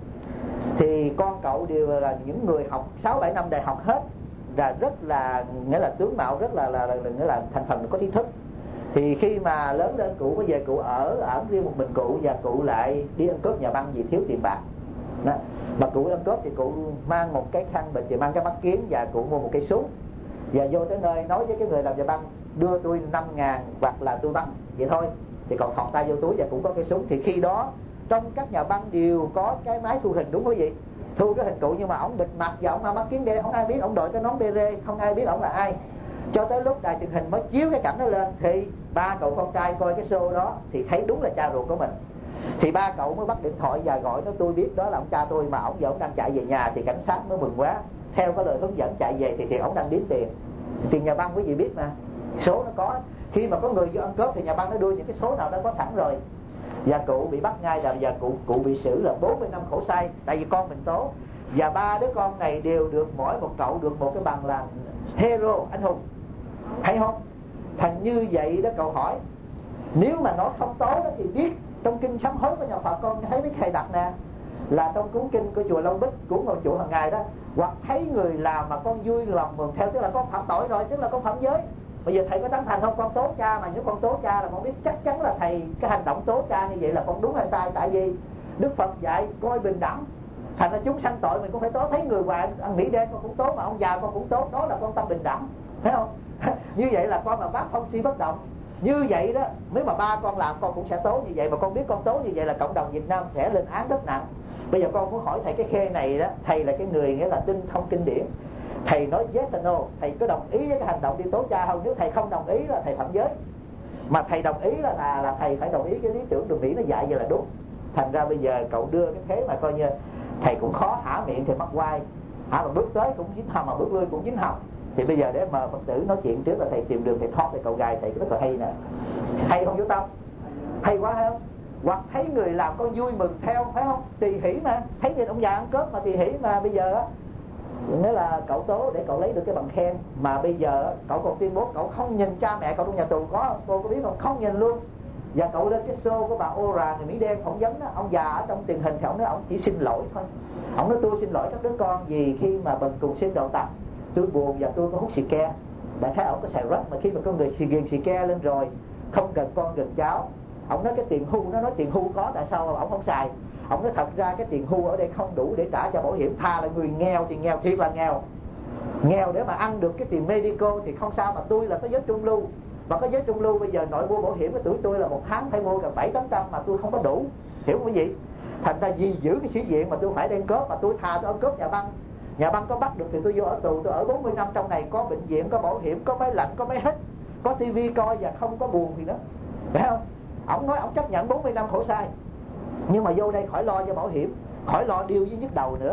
Thì con cậu đều là những người học sáu bảy năm đại học hết, và rất là nghĩa là tướng mạo rất là là, là, là nghĩa là thành phần có trí thức. Thì khi mà lớn lên cụ có về cụ ở ở riêng một mình cụ, và cụ lại đi ăn cướp nhà băng vì thiếu tiền bạc đó. Mà cụ ăn cướp thì cụ mang một cái khăn bịch, thì mang cái mắt kiến, và cụ mua một cây súng và vô tới nơi nói với cái người làm nhà băng đưa tôi năm ngàn hoặc là tôi bắn vậy thôi, thì còn thọt tay vô túi và cũng có cây súng. Thì khi đó trong các nhà băng đều có cái máy thu hình, đúng không quý vị? Thu cái hình cụ, nhưng mà ổng bịt mặt và ổng mang mắt kiến đen, không ai biết ổng đội cái nón bê rê, không ai biết ổng là ai. Cho tới lúc đài truyền hình mới chiếu cái cảnh đó lên, thì ba cậu con trai coi cái show đó thì thấy đúng là cha ruột của mình. Thì ba cậu mới bắt điện thoại và gọi nó, tôi biết đó là ông cha tôi, mà ổng giờ ổng đang chạy về nhà. Thì cảnh sát mới mừng quá, theo cái lời hướng dẫn chạy về thì thì ổng đang đếm tiền tiền nhà băng, quý vị biết mà, số nó có. Khi mà có người vô ăn cướp thì nhà băng nó đưa những cái số nào đó có sẵn rồi. Và cụ bị bắt ngay, và giờ cụ cụ bị xử là bốn mươi năm khổ sai, tại vì con mình tố. Và ba đứa con này đều được mỗi một cậu được một cái bằng là hero, anh hùng, hay không? Thành như vậy đó, cậu hỏi nếu mà nó không tố đó thì biết trong kinh sám hối của nhà Phật, con thấy mấy thầy đặt nè, là trong cuốn kinh của chùa Long Bích, cuốn ngồi chùa hàng ngày đó, hoặc thấy người làm mà con vui lòng mừng theo, tức là con phạm tội rồi, tức là con phạm giới. Bây giờ thầy có tán thành không? Con tố cha, mà nếu con tố cha là con biết chắc chắn là thầy cái hành động tố cha như vậy là con đúng hay sai. Tại vì Đức Phật dạy coi bình đẳng, thành ra chúng sanh tội mình cũng phải tố. Thấy người hoài ăn Mỹ đen con cũng tố, mà ông già con cũng tố, đó là con tâm bình đẳng, thấy không? Như vậy là con là bác phong si bất động. Như vậy đó, nếu mà ba con làm con cũng sẽ tố như vậy, mà con biết con tố như vậy là cộng đồng Việt Nam sẽ lên án rất nặng. Bây giờ con muốn hỏi thầy cái khe này đó, thầy là cái người nghĩa là tinh thông kinh điển, thầy nói yes or no, thầy có đồng ý với cái hành động đi tố cha không? Nếu thầy không đồng ý là thầy phạm giới, mà thầy đồng ý là là, là thầy phải đồng ý cái lý tưởng đường Mỹ nó dạy vậy là đúng. Thành ra bây giờ cậu đưa cái thế mà coi như thầy cũng khó hả miệng thì mặt quay, hả mà bước tới cũng dính hầm, mà bước lui cũng dính hầm. Thì bây giờ để mời Phật tử nói chuyện trước là thầy tìm đường thầy thoát, thì cậu gài thầy rất là hay nè, hay không Vô Tâm? Hay quá hay không? Hoặc thấy người làm con vui mừng theo, phải không? Tỳ hỷ mà, thấy người ông già ăn cướp mà tỳ hỷ. Mà bây giờ á, nghĩa là cậu tố để cậu lấy được cái bằng khen, mà bây giờ cậu còn tuyên bố cậu không nhìn cha mẹ cậu trong nhà tù, có cô có biết không? Không nhìn luôn. Và cậu lên cái show của bà Ora người Mỹ đen phỏng vấn đó, ông già ở trong truyền hình thì ông nói ông chỉ xin lỗi thôi. Ông nói tôi xin lỗi các đứa con vì khi mà bần cùng xin đậu tập tôi buồn và tôi có hút xì ke. Đại khái ông có xài rắc, mà khi mà có người xì ghiền xì ke lên rồi không cần con gần cháu. Ông nói cái tiền hưu, nó nói tiền hưu có, tại sao ông không xài? Ông nói thật ra cái tiền hưu ở đây không đủ để trả cho bảo hiểm, tha là người nghèo thì nghèo thiệt là nghèo, nghèo để mà ăn được cái tiền medical thì không sao, mà tôi là có giới trung lưu, và có giới trung lưu bây giờ nội mua bảo hiểm cái tuổi tôi là một tháng phải mua gần bảy tám trăm mà tôi không có đủ, hiểu không quý vị? Thành ra vì giữ cái sĩ diện mà tôi phải đem cướp, mà tôi thà tôi ăn cướp nhà băng. Nhà băng có bắt được thì tôi vô ở tù, tôi ở bốn mươi năm trong này, có bệnh viện, có bảo hiểm, có máy lạnh, có máy hít, có tivi coi và không có buồn gì nữa, phải không? Ông nói ông chấp nhận bốn mươi năm khổ sai, nhưng mà vô đây khỏi lo cho bảo hiểm, khỏi lo điêu với nhức đầu nữa.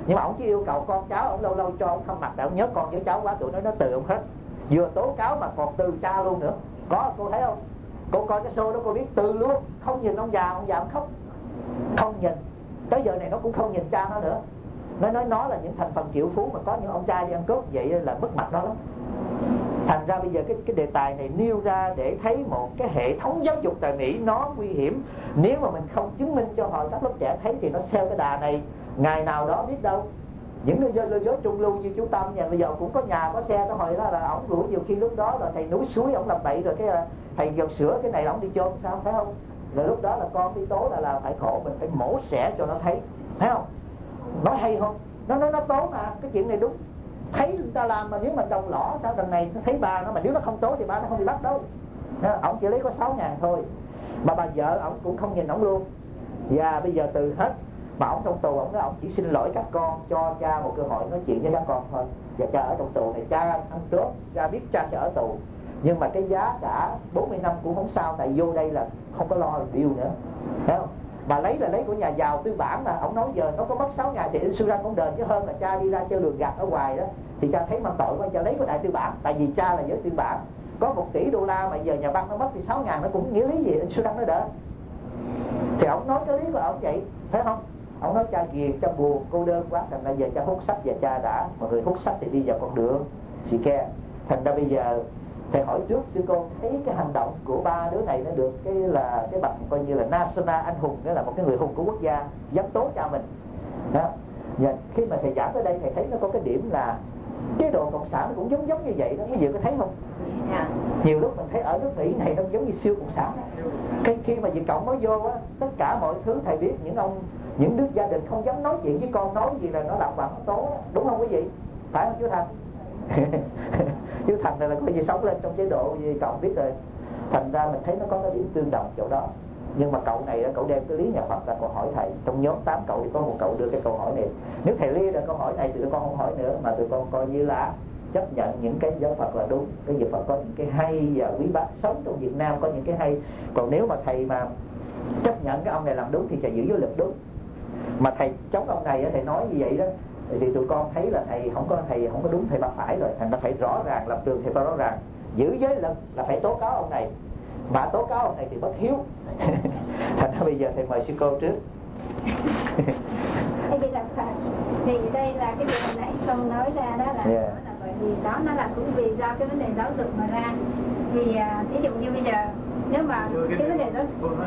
Nhưng mà ông chỉ yêu cầu con cháu, ông lâu lâu cho ông thăm mặt để ông nhớ con với cháu quá tuổi nó nó từ ông hết, vừa tố cáo mà còn từ cha luôn nữa. Có, cô thấy không? Cô coi cái show đó cô biết từ luôn, không nhìn ông già, ông già ông khóc, không nhìn. Tới giờ này nó cũng không nhìn cha nó nữa. Nó nói nó là những thành phần triệu phú, mà có những ông trai đi ăn cướp vậy là mất mặt nó lắm. Thành ra bây giờ cái cái đề tài này nêu ra để thấy một cái hệ thống giáo dục tại Mỹ nó nguy hiểm. Nếu mà mình không chứng minh cho họ các lớp trẻ thấy thì nó theo cái đà này, ngày nào đó biết đâu những người dân lưu giới trung lưu như chú Tâm nhà bây giờ cũng có nhà có xe. Nó hồi đó là ổng rủ nhiều khi lúc đó là thầy núi suối ổng làm bậy rồi cái thầy dầu sữa cái này ổng đi chôn sao, phải không? Rồi lúc đó là con đi tố là là phải khổ, mình phải mổ xẻ cho nó thấy, thấy không? Nói hay không? Nó nói nó tố mà cái chuyện này đúng. Thấy người ta làm mà nếu mình đồng lõ sao đằng này nó thấy ba nó, mà nếu nó không tố thì ba nó không bị bắt đâu. Ổng chỉ lấy có sáu ngàn thôi. Mà bà vợ ổng cũng không nhìn ổng luôn. Và bây giờ từ hết. Mà ổng trong tù, ổng nói ổng chỉ xin lỗi các con, cho cha một cơ hội nói chuyện với các con thôi. Và cha ở trong tù này, cha ăn cướp, cha biết cha sẽ ở tù. Nhưng mà cái giá cả bốn mươi năm cũng không sao, tại vô đây là không có lo điều nữa, thấy không? Mà lấy là lấy của nhà giàu tư bản mà. Ông nói giờ nó có mất sáu ngàn thì insurance cũng đền, chứ hơn là cha đi ra chơi lường gạt ở ngoài đó. Thì cha thấy mang tội quá, cha lấy của đại tư bản. Tại vì cha là giới tư bản, có một tỷ đô la mà giờ nhà băng nó mất thì sáu ngàn nó cũng nghĩa lý gì insurance nó đỡ. Thì ông nói cái lý của ông vậy, thấy không? Ông nói cha ghiền, cha buồn, cô đơn quá, thành ra giờ cha hút sách. Và cha đã, mọi người hút sách thì đi vào con đường xì ke. Thành ra bây giờ thầy hỏi trước sư cô thấy cái hành động của ba đứa này nó được cái là cái bằng coi như là national anh hùng, nghĩa là một cái người hùng của quốc gia dám tố cha mình đó. Và khi mà thầy giảng tới đây thầy thấy nó có cái điểm là chế độ cộng sản nó cũng giống giống như vậy đó. Quý vị có thấy không? Yeah. Nhiều lúc mình thấy ở nước Mỹ này nó giống như siêu cộng sản. Cái khi mà Việt Cộng mới vô á, tất cả mọi thứ thầy biết, những ông những đứa gia đình không dám nói chuyện với con, nói gì là nó làm bằng tố, đúng không quý vị? Phải không chú Thành? Chú Thành này là có gì sống lên trong chế độ gì cậu biết rồi. Thành ra mình thấy nó có cái điểm tương đồng chỗ đó. Nhưng mà cậu này cậu đem cái lý nhà Phật ra cậu hỏi thầy. Trong nhóm tám cậu thì có một cậu đưa cái câu hỏi này. Nếu thầy lia ra câu hỏi này thì tụi con không hỏi nữa, mà tụi con coi như là chấp nhận những cái giáo Phật là đúng. Cái giáo Phật có những cái hay và quý báu, sống trong Việt Nam có những cái hay. Còn nếu mà thầy mà chấp nhận cái ông này làm đúng thì thầy giữ giới lực đúng. Mà thầy chống ông này thầy nói như vậy đó thì tụi con thấy là thầy không có thầy không có đúng, thầy ba phải rồi. Thành ra phải rõ ràng, lập trường thầy phải rõ ràng, giữ giới lực là phải tố cáo ông này, mà tố cáo ông này thì bất hiếu. Thành ra bây giờ thầy mời sư cô trước. Thì đây là cái điều hồi nãy con nói ra đó là, yeah. Đó là bởi vì đó nó là cũng vì do cái vấn đề giáo dục mà ra. Thì ví dụ như bây giờ nếu mà cái vấn đề đó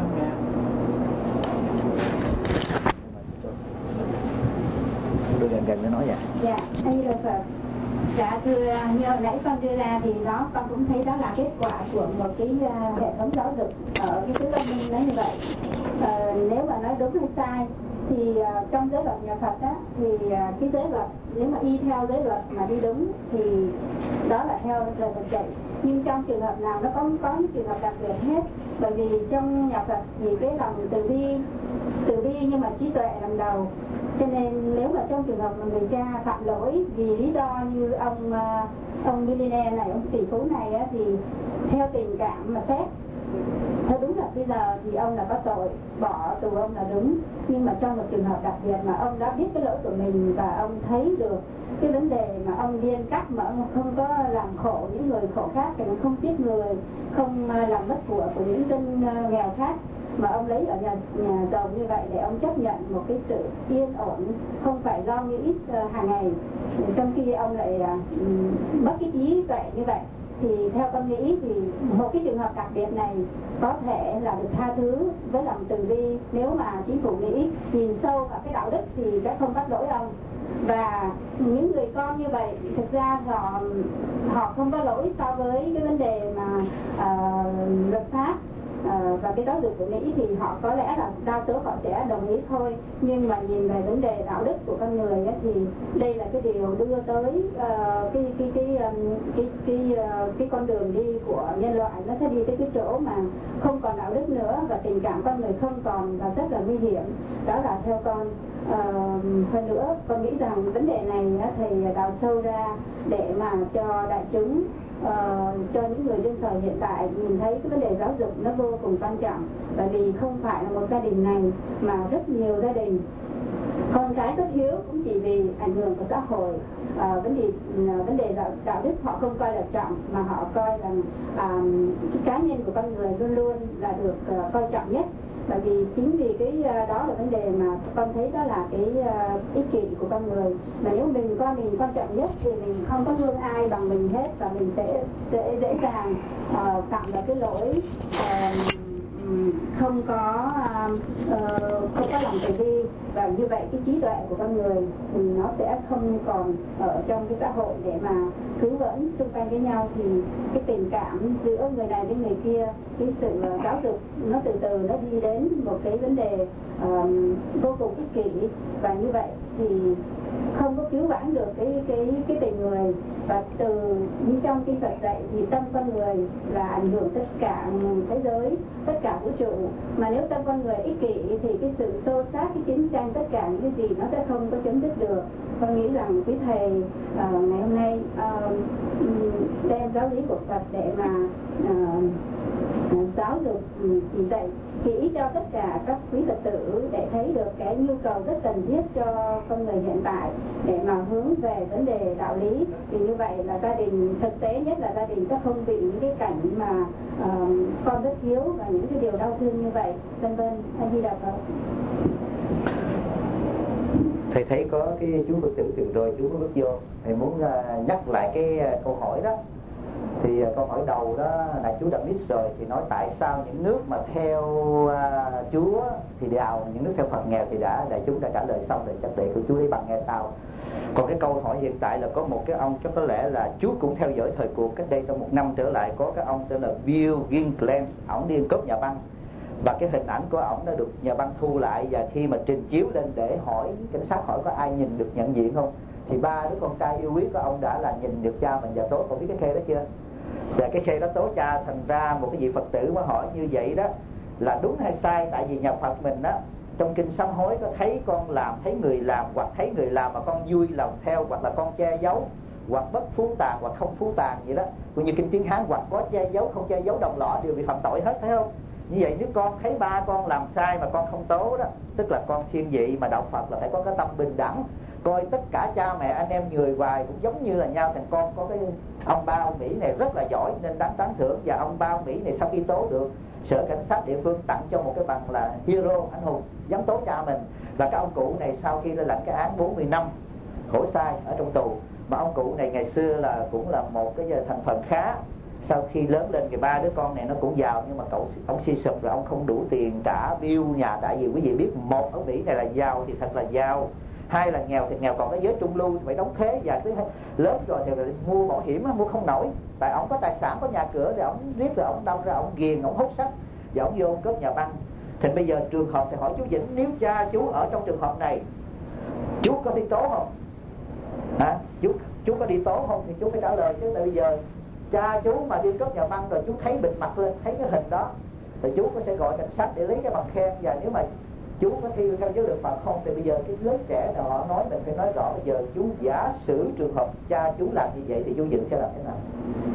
đưa gần gần nó nói vậy. Dạ, anh được Phật. Dạ thưa, như hồi nãy con đưa ra thì đó con cũng thấy đó là kết quả của một cái uh, hệ thống giáo dục ở cái xứ Đông Minh nó như vậy. Uh, nếu mà nói đúng hay sai thì uh, trong giới luật nhà Phật á thì uh, cái giới luật nếu mà y theo giới luật mà đi đúng thì đó là theo lời Phật dạy. Nhưng trong trường hợp nào nó có có những trường hợp đặc biệt hết, bởi vì trong nhà Phật thì cái lòng từ bi từ bi nhưng mà trí tuệ làm đầu. Cho nên nếu mà trong trường hợp mà người cha phạm lỗi vì lý do như ông ông millionaire này, ông tỷ phú này á, thì theo tình cảm mà xét theo đúng là bây giờ thì ông là có tội, bỏ tù ông là đúng. Nhưng mà trong một trường hợp đặc biệt mà ông đã biết cái lỗi của mình và ông thấy được cái vấn đề mà ông điên cắt mà ông không có làm khổ những người khổ khác, thì ông không giết người, không làm mất của của những dân nghèo khác, mà ông lấy ở nhà, nhà giàu như vậy để ông chấp nhận một cái sự yên ổn, không phải lo nghĩ uh, hàng ngày, trong khi ông lại uh, mất cái trí tuệ như vậy. Thì theo con nghĩ thì một cái trường hợp đặc biệt này có thể là được tha thứ với lòng từ bi nếu mà chính phủ Mỹ nhìn sâu vào cái đạo đức thì sẽ không bắt lỗi ông. Và những người con như vậy thực ra họ họ không có lỗi so với cái vấn đề mà uh, luật pháp uh, và cái giáo dục của Mỹ, thì họ có lẽ là đa số họ sẽ đồng ý thôi. Nhưng mà nhìn về vấn đề đạo đức của con người ấy, thì đây là cái điều đưa tới uh, cái cái cái um, cái cái uh, cái con đường đi của nhân loại, nó sẽ đi tới cái chỗ mà không còn đạo đức nữa và tình cảm con người không còn, và rất là nguy hiểm. Đó là theo con. Uh, hơn nữa con nghĩ rằng vấn đề này thầy đào sâu ra để mà cho đại chúng, uh, cho những người đương thời hiện tại nhìn thấy cái vấn đề giáo dục nó vô cùng quan trọng. Bởi vì không phải là một gia đình này mà rất nhiều gia đình con cái thất hiếu cũng chỉ vì ảnh hưởng của xã hội. À, vấn đề vấn đề đạo, đạo đức họ không coi là trọng, mà họ coi rằng à, cái cá nhân của con người luôn luôn là được uh, coi trọng nhất. Bởi vì chính vì cái uh, đó là vấn đề mà con thấy đó là cái uh, ích kỷ của con người. Mà nếu mình coi mình quan trọng nhất thì mình không có thương ai bằng mình hết, và mình sẽ sẽ dễ dàng uh, phạm vào cái lỗi uh, không có uh, không có lòng từ bi, và như vậy cái trí tuệ của con người thì nó sẽ không còn ở trong cái xã hội để mà cứu vãn xung quanh với nhau. Thì cái tình cảm giữa người này với người kia, cái sự uh, giáo dục nó từ từ nó đi đến một cái vấn đề uh, vô cùng ích kỷ, và như vậy thì không có cứu vãn được cái cái cái tình người. Và từ như trong kinh Phật dạy thì tâm con người là ảnh hưởng tất cả thế giới, tất cả vũ trụ. Mà nếu tâm con người ích kỷ thì cái sự xô xát, cái chiến tranh, tất cả những cái gì nó sẽ không có chấm dứt được. Con nghĩ rằng quý thầy uh, ngày hôm nay uh, đem giáo lý của Phật để mà uh, giáo dục, chỉ dạy kỹ cho tất cả các quý Phật tử để thấy được cái nhu cầu rất cần thiết cho con người hiện tại, để mà hướng về vấn đề đạo lý. Thì như vậy là gia đình, thực tế nhất là gia đình sẽ không bị những cái cảnh mà uh, con rất hiếu và những cái điều đau thương như vậy, vân vân. A Di Đà Phật. Thầy thấy có cái chú Phật tử từ rồi chú có bước vô, thầy muốn uh, nhắc lại cái uh, câu hỏi đó. Thì uh, câu hỏi đầu đó là chú đã miss rồi, thì nói tại sao những nước mà theo uh, Chúa thì đạo, những nước theo Phật nghèo thì đã, đại chúng đã trả lời xong rồi, chắc để của chú ấy bằng nghe sau. Còn cái câu hỏi hiện tại là có một cái ông, chắc có lẽ là chú cũng theo dõi thời cuộc, cách đây trong một năm trở lại có cái ông tên là Bill Ginkland, ổng đi cướp nhà băng, và cái hình ảnh của ổng đã được nhà băng thu lại, và khi mà trình chiếu lên để hỏi cảnh sát hỏi có ai nhìn được nhận diện không, thì ba đứa con trai yêu quý của ông đã là nhìn được cha mình và tố. Còn biết cái khê đó chưa? Và cái khê đó tố cha, thành ra một cái vị Phật tử mà hỏi như vậy đó là đúng hay sai. Tại vì nhà Phật mình đó trong kinh sám hối có thấy con làm, thấy người làm, hoặc thấy người làm mà con vui lòng theo, hoặc là con che giấu, hoặc bất phú tàn hoặc không phú tàn vậy đó, cũng như kinh tiếng Hán, hoặc có che giấu không che giấu, đồng lọ đều bị phạm tội hết, thấy không? Như vậy nếu con thấy ba con làm sai mà con không tố đó, tức là con thiên vị. Mà đạo Phật là phải có cái tâm bình đẳng, coi tất cả cha mẹ anh em người hoài cũng giống như là nhau. Thành con có cái ông ba ông Mỹ này rất là giỏi nên đáng tán thưởng, và ông ba ông Mỹ này sau khi tố được sở cảnh sát địa phương tặng cho một cái bằng là hero, anh hùng dám tố cha mình. Và cái ông cụ này sau khi đã lãnh cái án bốn mươi năm khổ sai ở trong tù, mà ông cụ này ngày xưa là cũng là một cái thành phần khá. Sau khi lớn lên thì ba đứa con này nó cũng giàu, nhưng mà cậu ông suy sụp rồi, ông không đủ tiền trả bill nhà. Tại vì quý vị biết, một ở Mỹ này là giàu thì thật là giàu, hai là nghèo thì nghèo. Còn cái giới trung lưu thì phải đóng thuế, và cái lớn rồi thì mua bảo hiểm mua không nổi. Tại ông có tài sản, có nhà cửa, để ông riết rồi ông đâm ra ông ghiền, ông hút sách, và ông vô ông cướp nhà băng. Thì bây giờ trường hợp thì hỏi chú Vĩnh, nếu cha chú ở trong trường hợp này, chú có đi tố không? Hả? Chú chú có đi tố không? Thì chú phải trả lời chứ. Tại bây giờ cha chú mà đi cướp nhà băng rồi chú thấy bịt mặt lên, thấy cái hình đó, thì chú có sẽ gọi cảnh sát để lấy cái bằng khen. Và nếu mà chú có thi theo giới luật Phật không, thì bây giờ cái lớp trẻ nào họ nói mình phải nói rõ. Bây giờ chú giả sử trường hợp cha chú làm như vậy thì chú Vĩnh sẽ làm thế nào?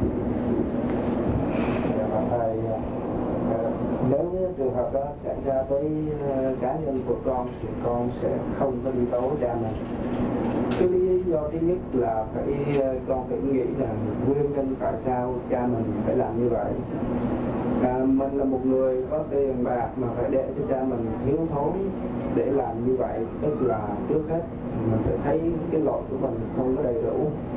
Thầy, nếu trường hợp đó xảy ra với cá nhân của con thì con sẽ không có đi tố cha mình. Cái lý do thứ nhất là phải con phải nghĩ rằng nguyên nhân tại sao cha mình phải làm như vậy. À, mình là một người có tiền bạc mà phải để cho cha mình thiếu thốn để làm như vậy, tức là trước hết mình phải thấy cái lỗi của mình không có đầy đủ.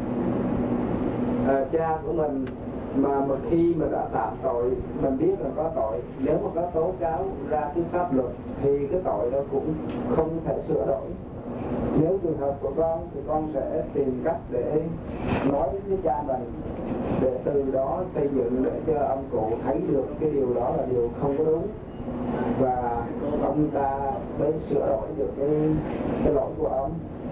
À, cha của mình mà một khi mà đã phạm tội, mình biết là có tội, nếu mà có tố cáo ra cái pháp luật thì cái tội đó cũng không thể sửa đổi. Nếu trường hợp của con thì con sẽ tìm cách để nói với cha mình, để từ đó xây dựng để cho ông cụ thấy được cái điều đó là điều không có đúng, và ông ta mới sửa đổi được cái, cái lỗi của ông.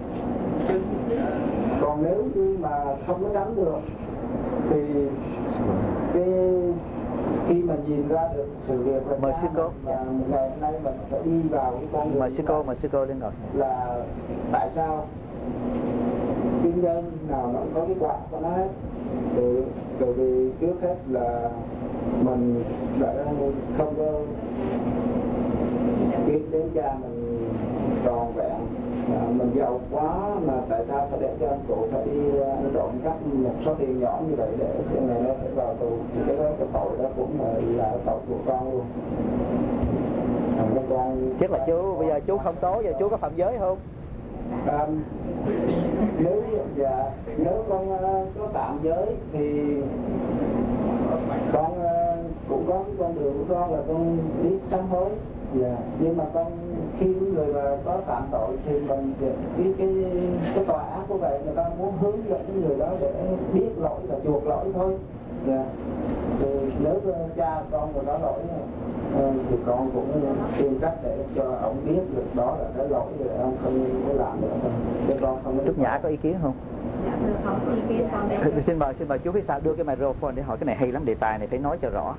Còn nếu như mà không có nắm được thì cái khi mà nhìn ra được sự việc là mời sư cô, và ngày hôm nay mình phải đi vào cái con đường mời sư cô, mời sư cô lên ngồi. Là tại sao cái nhân nào nó cũng có cái quả của nó hết. Từ từ vì trước hết là mình đã không có biết đến cha mình tròn vẹn, À, mình giàu quá mà tại sao phải để cho anh cụ phải đi ăn trộm cắp một số tiền nhỏ như vậy để cho này nó phải vào tù, thì cái đó cái tội đó cũng là, là tội của con luôn. À, con chắc là chú bây giờ chú không tố, giờ chú có phạm giới không? À, nếu dạ nếu con uh, có phạm giới thì con uh, cũng có cái con đường của con là con biết sám hối. Dạ. Nhưng mà con khi người mà có phạm tội thì mình cái cái cái tòa án của vậy người ta muốn hướng dẫn cái người đó để biết lỗi và chuộc lỗi thôi. Dạ. Thì nếu cha con mà có lỗi thì con cũng tìm cách để cho ông biết được đó là cái lỗi để ông không có làm nữa thôi. Cho con không có. Trúc Nhã có ý kiến không? Dạ, được không? Ý kiến con đây. Xin mời, xin mời chú phía sau đưa cái microphone để hỏi, cái này hay lắm, đề tài này phải nói cho rõ.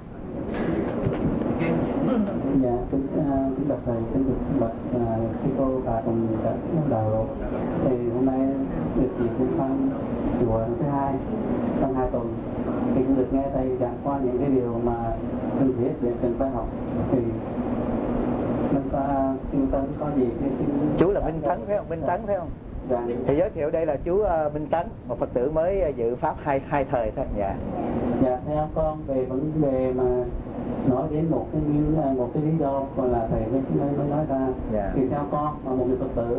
Dạ, kính kính bạch thầy, kính được bạch sư cô và cùng các đạo. Thì hôm nay được dịp đến thăm chùa thứ hai trong hai tuần, thì cũng được nghe thầy giảng qua những cái điều mà cần thiết để cần phải học. Thì mình có trung tâm có gì cái, cái chú là Minh Tấn phải không? Minh Tấn phải không? Dạ. Thì giới thiệu đây là chú uh, Minh Tấn, một Phật tử mới dự pháp hai hai thời thôi. Dạ. Dạ, theo con về vấn đề mà nói đến một cái một cái lý do còn là thầy mới mới nói ra. Yeah. Thì theo con mà một người Phật tử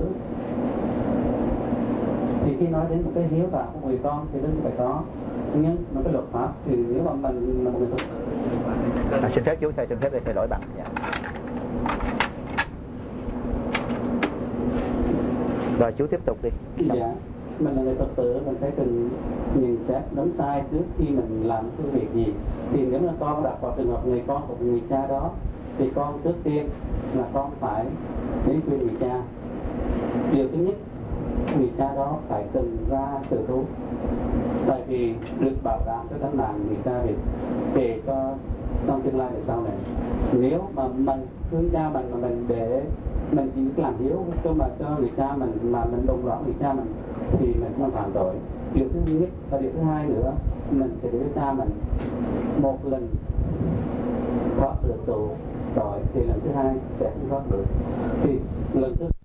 thì khi nói đến một cái hiếu đạo của người con thì đừng phải có, nhưng mà cái luật pháp thì nếu mà mình là một người Phật tử. À, xin phép chú, thầy xin phép để thầy đổi bằng. Dạ. Rồi chú tiếp tục đi. Dạ, mình là người Phật tử, mình phải cần nhìn xét đúng sai trước khi mình làm cái việc gì. Thì nếu mà con đặt vào trường hợp người con của người cha đó, thì con trước tiên là con phải đến khuyên người cha. Điều thứ nhất, người cha đó phải cần ra tự thú, tại vì được bảo đảm cái tánh mạng người cha về về cho trong tương lai về sau này. Nếu mà mình thương cha mình mà mình để mình chỉ làm hiếu cho mà cho người cha mình mà mình đồng loạn người cha mình thì mình không phạm tội. Điều thứ nhất và điều thứ hai nữa, mình sẽ để cha mình một lần thoát được tù tội thì lần thứ hai sẽ không thoát được. Thì lần thứ